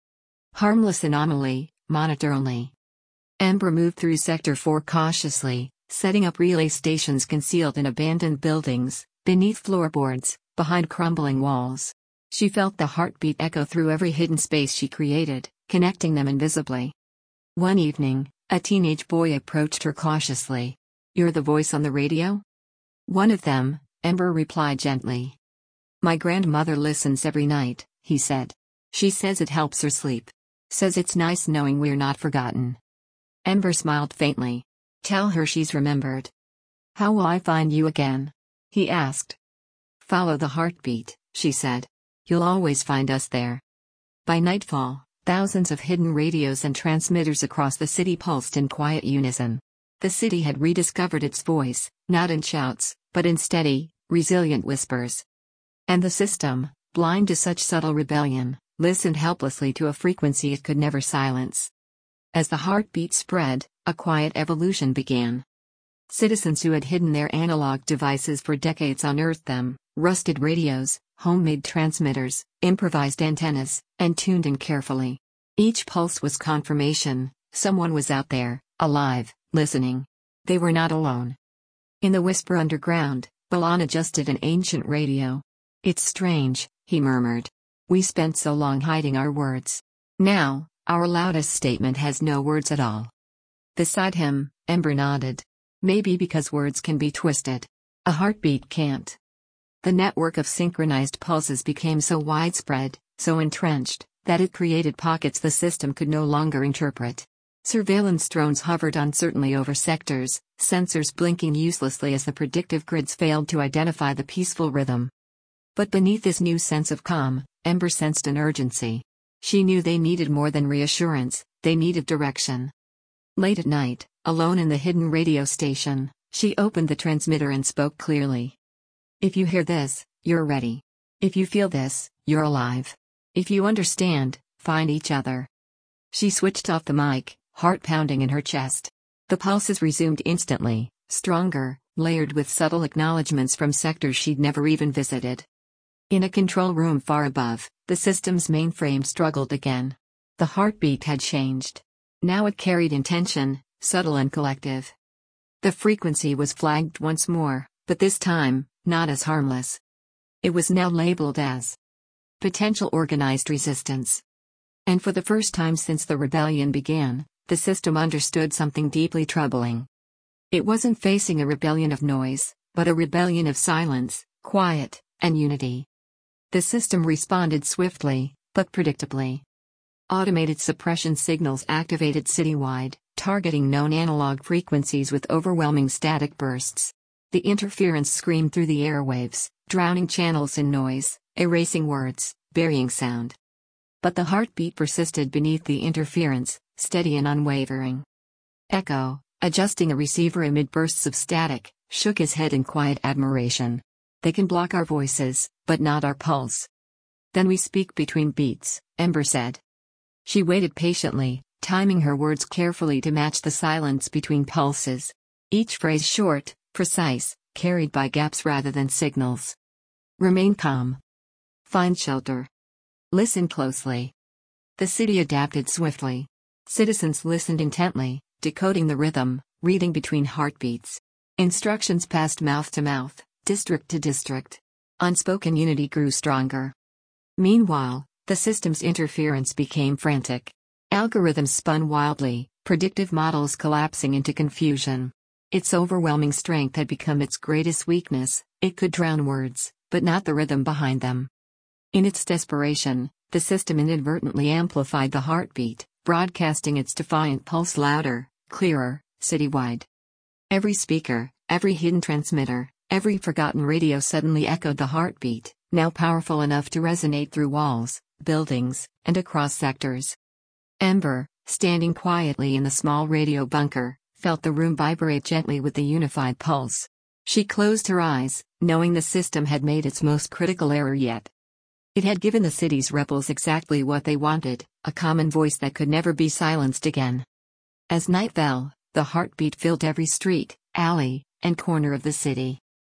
Harmless anomaly, monitor only. Ember moved through Sector 4 cautiously, setting up relay stations concealed in abandoned buildings, beneath floorboards, behind crumbling walls. She felt the heartbeat echo through every hidden space she created, connecting them invisibly. One evening, a teenage boy approached her cautiously. "You're the voice on the radio?" "One of them," Ember replied gently. "My grandmother listens every night," he said. "She says it helps her sleep. Says it's nice knowing we're not forgotten." Ember smiled faintly. "Tell her she's remembered." "How will I find you again?" he asked. "Follow the heartbeat," she said. "You'll always find us there." By nightfall, thousands of hidden radios and transmitters across the city pulsed in quiet unison. The city had rediscovered its voice, not in shouts, but in steady, resilient whispers. And the system, blind to such subtle rebellion, listened helplessly to a frequency it could never silence. As the heartbeat spread, a quiet evolution began. Citizens who had hidden their analog devices for decades unearthed them: rusted radios, homemade transmitters, improvised antennas, and tuned in carefully. Each pulse was confirmation: someone was out there, alive, listening. They were not alone. In the whisper underground, Balan adjusted an ancient radio. "It's strange," he murmured. "We spent so long hiding our words. Now, our loudest statement has no words at all." Beside him, Ember nodded. "Maybe because words can be twisted. A heartbeat can't." The network of synchronized pulses became so widespread, so entrenched, that it created pockets the system could no longer interpret. Surveillance drones hovered uncertainly over sectors, sensors blinking uselessly as the predictive grids failed to identify the peaceful rhythm. But beneath this new sense of calm, Ember sensed an urgency. She knew they needed more than reassurance, they needed direction. Late at night, alone in the hidden radio station, she opened the transmitter and spoke clearly. "If you hear this, you're ready. If you feel this, you're alive. If you understand, find each other." She switched off the mic, heart pounding in her chest. The pulses resumed instantly, stronger, layered with subtle acknowledgments from sectors she'd never even visited. In a control room far above, the system's mainframe struggled again. The heartbeat had changed. Now it carried intention, subtle and collective. The frequency was flagged once more, but this time, not as harmless. It was now labeled as potential organized resistance. And for the first time since the rebellion began, the system understood something deeply troubling. It wasn't facing a rebellion of noise, but a rebellion of silence, quiet, and unity. The system responded swiftly, but predictably. Automated suppression signals activated citywide, targeting known analog frequencies with overwhelming static bursts. The interference screamed through the airwaves, drowning channels in noise, erasing words, burying sound. But the heartbeat persisted beneath the interference, steady and unwavering. Echo, adjusting a receiver amid bursts of static, shook his head in quiet admiration. "They can block our voices, but not our pulse." "Then we speak between beats," Ember said. She waited patiently, timing her words carefully to match the silence between pulses. Each phrase short, precise, carried by gaps rather than signals. "Remain calm. Find shelter. Listen closely." The city adapted swiftly. Citizens listened intently, decoding the rhythm, reading between heartbeats. Instructions passed mouth to mouth, district to district. Unspoken unity grew stronger. Meanwhile, the system's interference became frantic. Algorithms spun wildly, predictive models collapsing into confusion. Its overwhelming strength had become its greatest weakness. It could drown words, but not the rhythm behind them. In its desperation, the system inadvertently amplified the heartbeat, broadcasting its defiant pulse louder, clearer, citywide. Every speaker, every hidden transmitter, every forgotten radio suddenly echoed the heartbeat, now powerful enough to resonate through walls, buildings, and across sectors. Ember, standing quietly in the small radio bunker, felt the room vibrate gently with the unified pulse. She closed her eyes, knowing the system had made its most critical error yet. It had given the city's rebels exactly what they wanted, a common voice that could never be silenced again. As night fell, the heartbeat filled every street, alley, and corner of the city.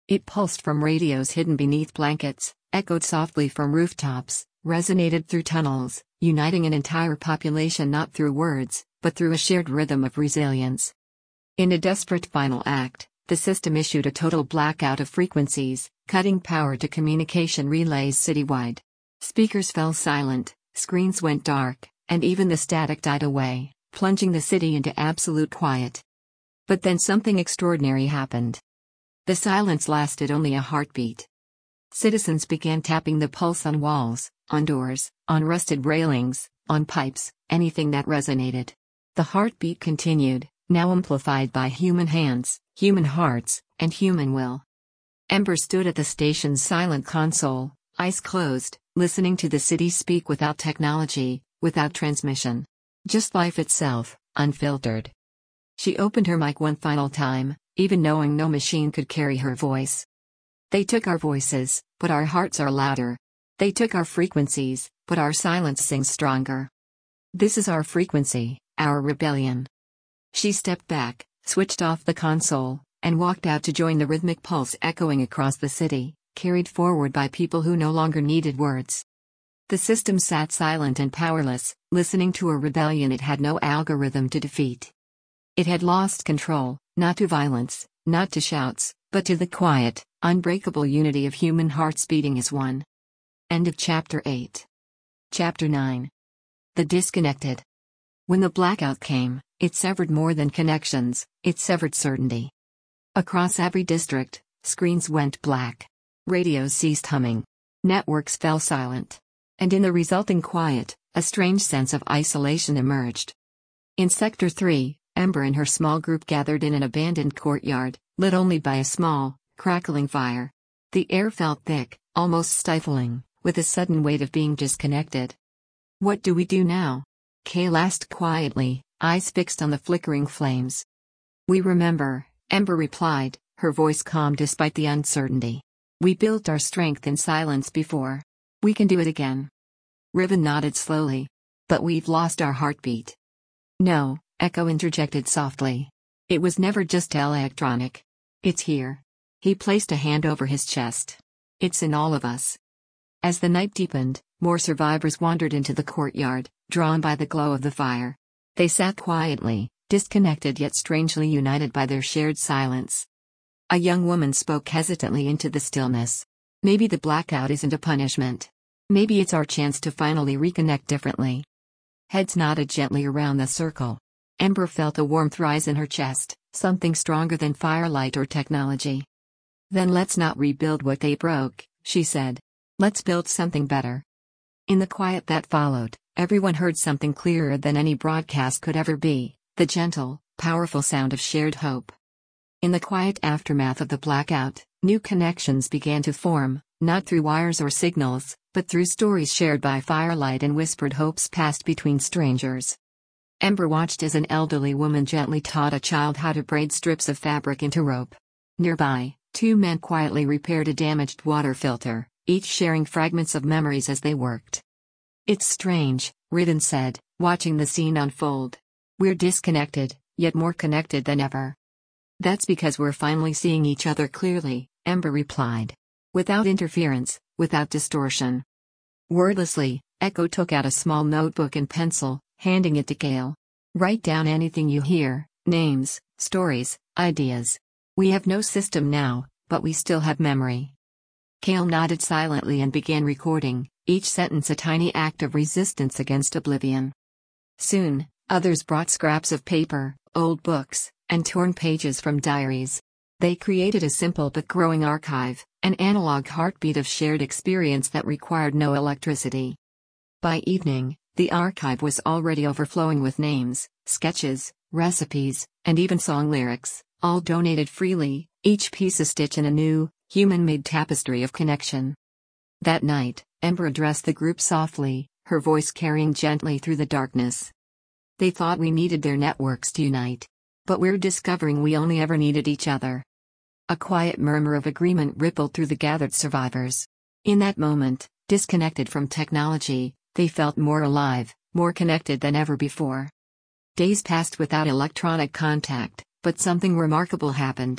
It pulsed from radios hidden beneath blankets, echoed softly from rooftops, resonated through tunnels, uniting an entire population not through words, but through a shared rhythm of resilience. In a desperate final act, the system issued a total blackout of frequencies, cutting power to communication relays citywide. Speakers fell silent, screens went dark, and even the static died away, plunging the city into absolute quiet. But then something extraordinary happened. The silence lasted only a heartbeat. Citizens began tapping the pulse on walls, on doors, on rusted railings, on pipes, anything that resonated. The heartbeat continued, now amplified by human hands, human hearts, and human will. Ember stood at the station's silent console, eyes closed, listening to the city speak without technology, without transmission. Just life itself, unfiltered. She opened her mic one final time, even knowing no machine could carry her voice. They took our voices, but our hearts are louder. They took our frequencies, but our silence sings stronger. This is our frequency, our rebellion. She stepped back, switched off the console, and walked out to join the rhythmic pulse echoing across the city, carried forward by people who no longer needed words. The system sat silent and powerless, listening to a rebellion it had no algorithm to defeat. It had lost control, not to violence, not to shouts, but to the quiet, unbreakable unity of human hearts beating as one. End of Chapter 8. Chapter 9. The Disconnected. When the blackout came, it severed more than connections, it severed certainty. Across every district, screens went black. Radios ceased humming. Networks fell silent. And in the resulting quiet, a strange sense of isolation emerged. In Sector 3, Ember and her small group gathered in an abandoned courtyard, lit only by a small, crackling fire. The air felt thick, almost stifling, with a sudden weight of being disconnected. "What do we do now?" Kale asked quietly, eyes fixed on the flickering flames. "We remember," Ember replied, her voice calm despite the uncertainty. "We built our strength in silence before. We can do it again." Riven nodded slowly. "But we've lost our heartbeat." "No," Echo interjected softly. "It was never just electronic. It's here." He placed a hand over his chest. "It's in all of us." As the night deepened, more survivors wandered into the courtyard, drawn by the glow of the fire. They sat quietly, disconnected yet strangely united by their shared silence. A young woman spoke hesitantly into the stillness. "Maybe the blackout isn't a punishment. Maybe it's our chance to finally reconnect differently." Heads nodded gently around the circle. Ember felt a warmth rise in her chest, something stronger than firelight or technology. "Then let's not rebuild what they broke," she said. "Let's build something better." In the quiet that followed, everyone heard something clearer than any broadcast could ever be, the gentle, powerful sound of shared hope. In the quiet aftermath of the blackout, new connections began to form, not through wires or signals, but through stories shared by firelight and whispered hopes passed between strangers. Ember watched as an elderly woman gently taught a child how to braid strips of fabric into rope. Nearby, two men quietly repaired a damaged water filter, each sharing fragments of memories as they worked. "It's strange," Ridden said, watching the scene unfold. "We're disconnected, yet more connected than ever." "That's because we're finally seeing each other clearly," Ember replied. "Without interference, without distortion." Wordlessly, Echo took out a small notebook and pencil, handing it to Kale. "Write down anything you hear, names, stories, ideas. We have no system now, but we still have memory." Kale nodded silently and began recording, each sentence a tiny act of resistance against oblivion. Soon, others brought scraps of paper, old books, and torn pages from diaries. They created a simple but growing archive, an analog heartbeat of shared experience that required no electricity. By evening, the archive was already overflowing with names, sketches, recipes, and even song lyrics, all donated freely, each piece a stitch in a new, human-made tapestry of connection. That night, Ember addressed the group softly, her voice carrying gently through the darkness. "They thought we needed their networks to unite. But we're discovering we only ever needed each other." A quiet murmur of agreement rippled through the gathered survivors. In that moment, disconnected from technology, they felt more alive, more connected than ever before. Days passed without electronic contact, but something remarkable happened.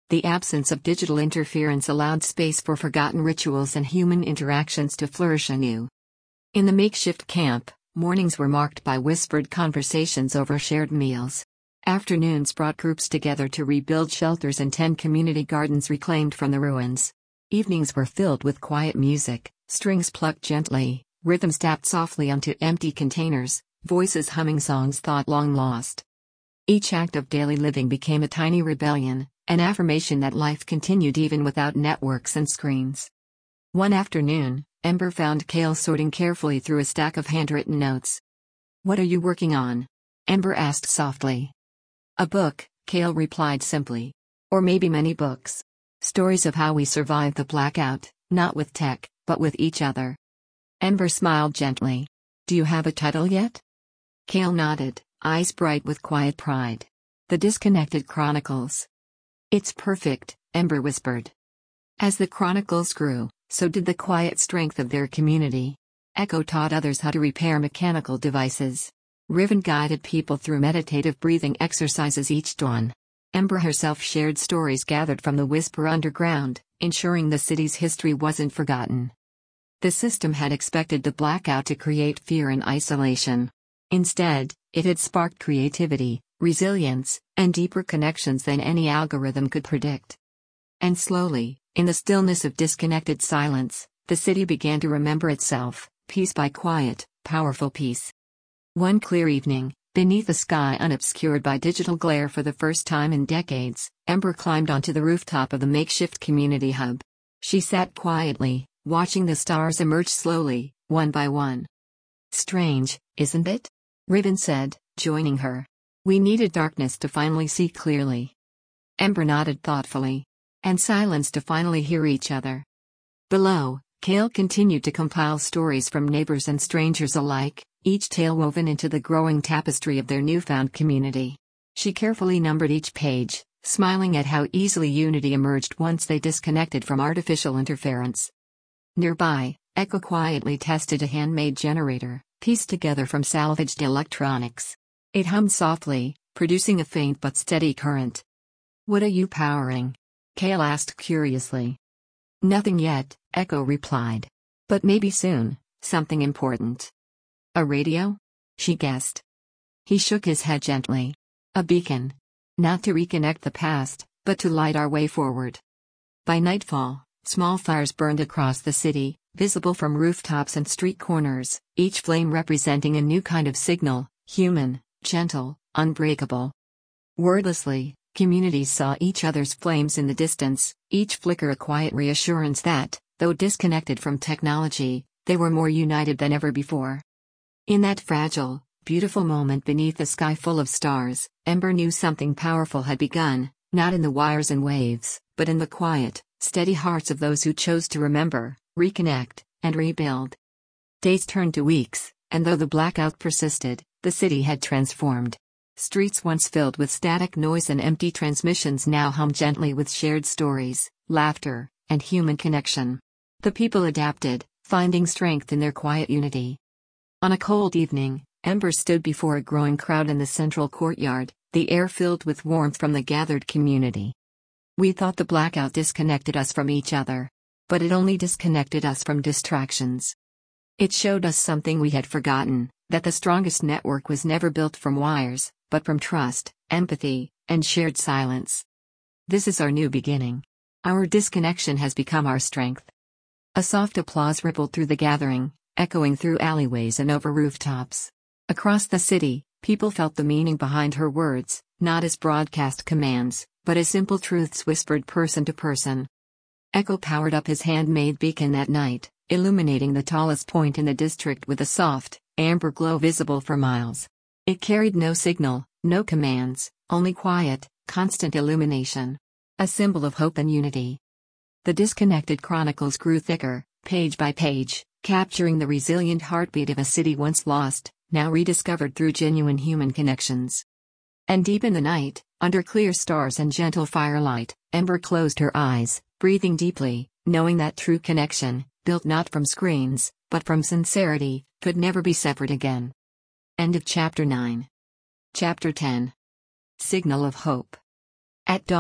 The absence of digital interference allowed space for forgotten rituals and human interactions to flourish anew. In the makeshift camp, mornings were marked by whispered conversations over shared meals. Afternoons brought groups together to rebuild shelters and tend community gardens reclaimed from the ruins. Evenings were filled with quiet music, strings plucked gently, rhythms tapped softly onto empty containers, voices humming songs thought long lost. Each act of daily living became a tiny rebellion, an affirmation that life continued even without networks and screens. One afternoon, Ember found Kale sorting carefully through a stack of handwritten notes. "What are you working on?" Ember asked softly. "A book," Kale replied simply. "Or maybe many books. Stories of how we survived the blackout, not with tech, but with each other." Ember smiled gently. "Do you have a title yet?" Kale nodded, eyes bright with quiet pride. "The Disconnected Chronicles." "It's perfect," Ember whispered. As the chronicles grew, so did the quiet strength of their community. Echo taught others how to repair mechanical devices. Riven guided people through meditative breathing exercises each dawn. Ember herself shared stories gathered from the Whisper Underground, ensuring the city's history wasn't forgotten. The system had expected the blackout to create fear and isolation. Instead, it had sparked creativity, resilience, and deeper connections than any algorithm could predict. And slowly, in the stillness of disconnected silence, the city began to remember itself, piece by quiet, powerful piece. One clear evening, beneath a sky unobscured by digital glare for the first time in decades, Ember climbed onto the rooftop of the makeshift community hub. She sat quietly, watching the stars emerge slowly, one by one. "Strange, isn't it?" Riven said, joining her. "We needed darkness to finally see clearly." Ember nodded thoughtfully. "And silence to finally hear each other." Below, Kale continued to compile stories from neighbors and strangers alike, each tale woven into the growing tapestry of their newfound community. She carefully numbered each page, smiling at how easily unity emerged once they disconnected from artificial interference. Nearby, Echo quietly tested a handmade generator, pieced together from salvaged electronics. It hummed softly, producing a faint but steady current. "What are you powering?" Kale asked curiously. "Nothing yet," Echo replied. "But maybe soon, something important." "A radio?" she guessed. He shook his head gently. "A beacon. Not to reconnect the past, but to light our way forward." By nightfall, small fires burned across the city, visible from rooftops and street corners, each flame representing a new kind of signal, human, gentle, unbreakable. Wordlessly, communities saw each other's flames in the distance, each flicker a quiet reassurance that, though disconnected from technology, they were more united than ever before. In that fragile, beautiful moment beneath a sky full of stars, Ember knew something powerful had begun, not in the wires and waves, but in the quiet, steady hearts of those who chose to remember, reconnect, and rebuild. Days turned to weeks, and though the blackout persisted, the city had transformed. Streets once filled with static noise and empty transmissions now hummed gently with shared stories, laughter, and human connection. The people adapted, finding strength in their quiet unity. On a cold evening, Ember stood before a growing crowd in the central courtyard, the air filled with warmth from the gathered community. "We thought the blackout disconnected us from each other. But it only disconnected us from distractions. It showed us something we had forgotten, that the strongest network was never built from wires, but from trust, empathy, and shared silence. This is our new beginning. Our disconnection has become our strength." A soft applause rippled through the gathering, echoing through alleyways and over rooftops. Across the city, people felt the meaning behind her words, not as broadcast commands, but as simple truths whispered person to person. Echo powered up his handmade beacon that night, illuminating the tallest point in the district with a soft, amber glow visible for miles. It carried no signal, no commands, only quiet, constant illumination. A symbol of hope and unity. The Disconnected Chronicles grew thicker, page by page, capturing the resilient heartbeat of a city once lost, now rediscovered through genuine human connections. And deep in the night, under clear stars and gentle firelight, Ember closed her eyes, breathing deeply, knowing that true connection, built not from screens, but from sincerity, could never be severed again. End of Chapter 9. Chapter 10. Signal of Hope. At dawn,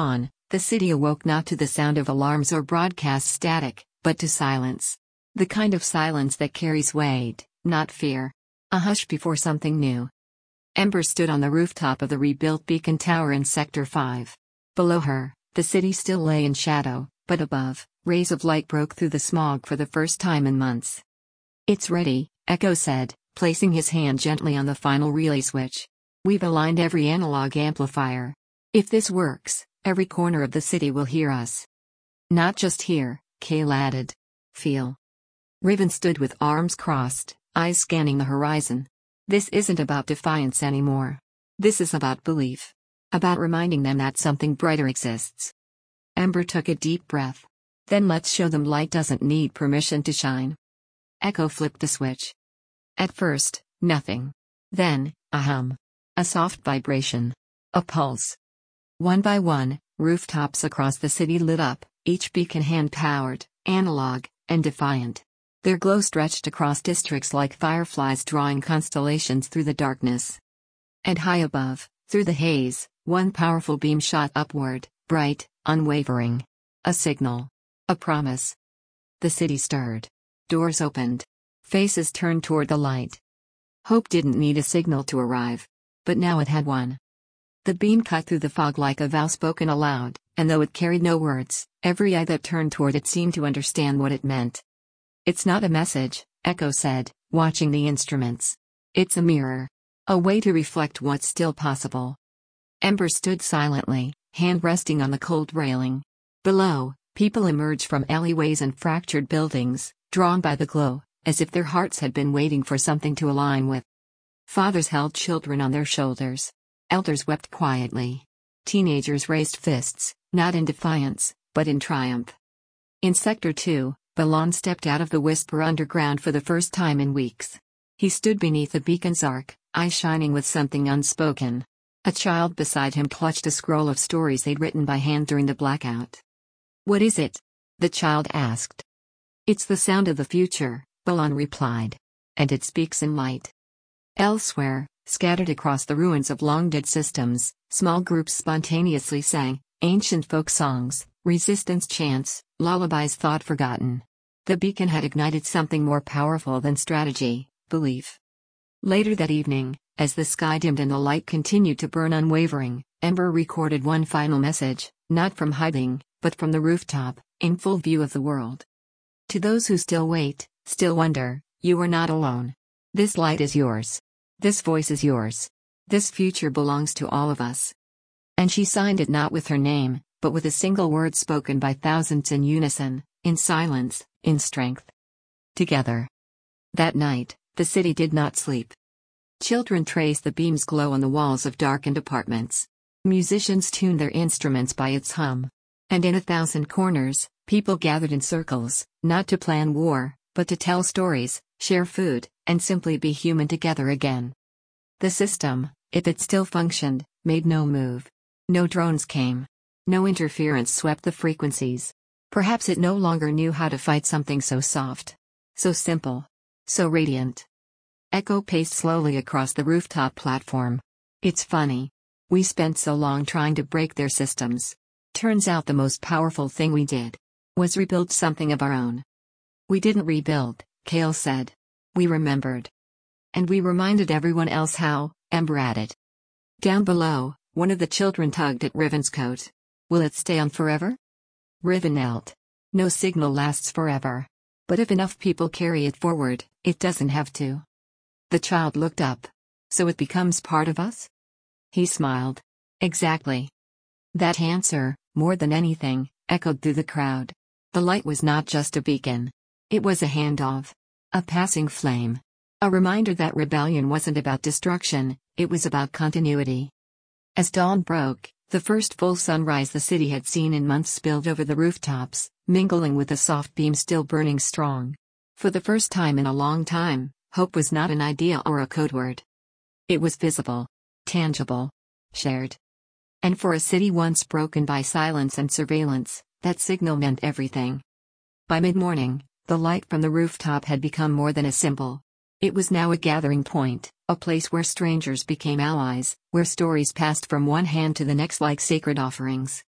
The city awoke not to the sound of alarms or broadcast static, but to silence. The kind of silence that carries weight, not fear. A hush before something new. Ember stood on the rooftop of the rebuilt beacon tower in Sector 5. Below her, the city still lay in shadow, but above, rays of light broke through the smog for the first time in months. "It's ready," Echo said, placing his hand gently on the final relay switch. "We've aligned every analog amplifier. If this works, every corner of the city will hear us." "Not just hear," Kale added. "Feel." Riven stood with arms crossed, eyes scanning the horizon. "This isn't about defiance anymore. This is about belief. About reminding them that something brighter exists." Ember took a deep breath. "Then let's show them light doesn't need permission to shine." Echo flipped the switch. At first, nothing. Then, a hum. A soft vibration. A pulse. One by one, rooftops across the city lit up, each beacon hand-powered, analog, and defiant. Their glow stretched across districts like fireflies drawing constellations through the darkness. And high above, through the haze, one powerful beam shot upward, bright, unwavering. A signal. A promise. The city stirred. Doors opened. Faces turned toward the light. Hope didn't need a signal to arrive. But now it had one. The beam cut through the fog like a vow spoken aloud, and though it carried no words, every eye that turned toward it seemed to understand what it meant. "It's not a message," Echo said, watching the instruments. "It's a mirror. A way to reflect what's still possible." Ember stood silently, hand resting on the cold railing. Below, people emerged from alleyways and fractured buildings, drawn by the glow, as if their hearts had been waiting for something to align with. Fathers held children on their shoulders. Elders wept quietly. Teenagers raised fists, not in defiance, but in triumph. In Sector 2, Balon stepped out of the Whisper Underground for the first time in weeks. He stood beneath the beacon's arc, eyes shining with something unspoken. A child beside him clutched a scroll of stories they'd written by hand during the blackout. "What is it?" the child asked. "It's the sound of the future," Balon replied. "And it speaks in light." Elsewhere, scattered across the ruins of long-dead systems, small groups spontaneously sang ancient folk songs, resistance chants, lullabies thought forgotten. The beacon had ignited something more powerful than strategy, belief. Later that evening, as the sky dimmed and the light continued to burn unwavering, Ember recorded one final message, not from hiding, but from the rooftop, in full view of the world. "To those who still wait, still wonder, you are not alone. This light is yours. This voice is yours. This future belongs to all of us." And she signed it not with her name, but with a single word spoken by thousands in unison, in silence, in strength. Together. That night, the city did not sleep. Children traced the beam's glow on the walls of darkened apartments. Musicians tuned their instruments by its hum. And in 1,000 corners, people gathered in circles, not to plan war, but to tell stories, share food, and simply be human together again. The system, if it still functioned, made no move. No drones came. No interference swept the frequencies. Perhaps it no longer knew how to fight something so soft. So simple. So radiant. Echo paced slowly across the rooftop platform. "It's funny. We spent so long trying to break their systems. Turns out the most powerful thing we did was rebuild something of our own." "We didn't rebuild," Kale said. "We remembered. And we reminded everyone else how," Ember added. Down below, one of the children tugged at Riven's coat. "Will it stay on forever?" Riven knelt. "No signal lasts forever. But if enough people carry it forward, it doesn't have to." The child looked up. "So it becomes part of us?" He smiled. "Exactly." That answer, more than anything, echoed through the crowd. The light was not just a beacon. It was a handoff. A passing flame. A reminder that rebellion wasn't about destruction, it was about continuity. As dawn broke, the first full sunrise the city had seen in months spilled over the rooftops, mingling with the soft beam still burning strong. For the first time in a long time, hope was not an idea or a code word. It was visible. Tangible. Shared. And for a city once broken by silence and surveillance, that signal meant everything. By mid-morning, the light from the rooftop had become more than a symbol. It was now a gathering point, a place where strangers became allies, where stories passed from one hand to the next like sacred offerings.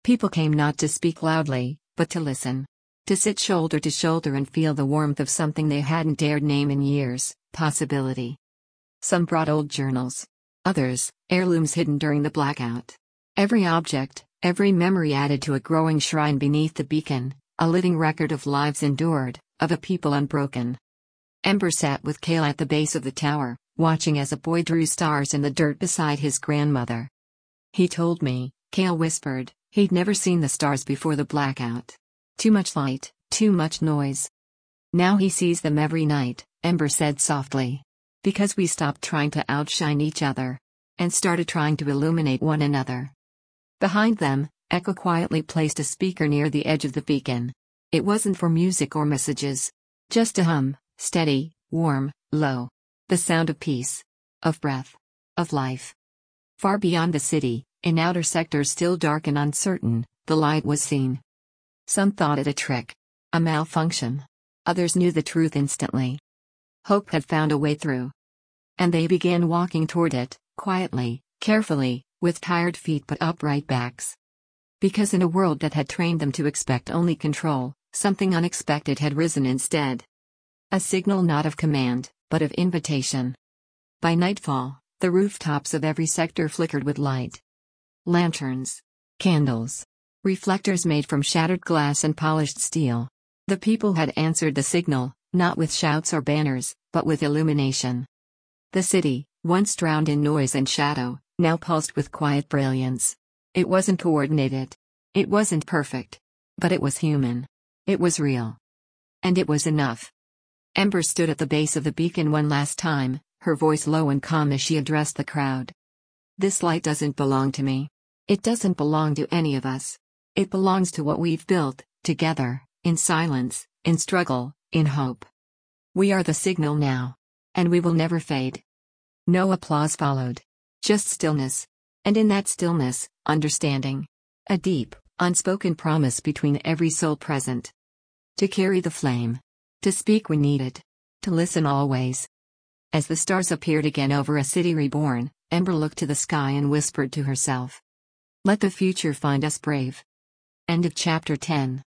People came not to speak loudly, but to listen. To sit shoulder to shoulder and feel the warmth of something they hadn't dared name in years, possibility. Some brought old journals. Others, heirlooms hidden during the blackout. Every object, every memory added to a growing shrine beneath the beacon, a living record of lives endured, of a people unbroken. Ember sat with Cale at the base of the tower, watching as a boy drew stars in the dirt beside his grandmother. He told me, Cale whispered, he'd never seen the stars before the blackout. Too much light, too much noise. Now he sees them every night, Ember said softly. Because we stopped trying to outshine each other. And started trying to illuminate one another. Behind them, Echo quietly placed a speaker near the edge of the beacon. It wasn't for music or messages. Just a hum, steady, warm, low. The sound of peace. Of breath. Of life. Far beyond the city, in outer sectors still dark and uncertain, the light was seen. Some thought it a trick. A malfunction. Others knew the truth instantly. Hope had found a way through. And they began walking toward it, quietly, carefully, with tired feet but upright backs. Because in a world that had trained them to expect only control, something unexpected had risen instead. A signal not of command, but of invitation. By nightfall, the rooftops of every sector flickered with light. Lanterns. Candles. Reflectors made from shattered glass and polished steel. The people had answered the signal, not with shouts or banners, but with illumination. The city, once drowned in noise and shadow, now pulsed with quiet brilliance. It wasn't coordinated. It wasn't perfect. But it was human. It was real. And it was enough. Ember stood at the base of the beacon one last time, her voice low and calm as she addressed the crowd. This light doesn't belong to me. It doesn't belong to any of us. It belongs to what we've built, together, in silence, in struggle, in hope. We are the signal now. And we will never fade. No applause followed. Just stillness. And in that stillness, understanding. A deep, unspoken promise between every soul present. To carry the flame. To speak when needed. To listen always. As the stars appeared again over a city reborn, Ember looked to the sky and whispered to herself. Let the future find us brave. End of chapter 10.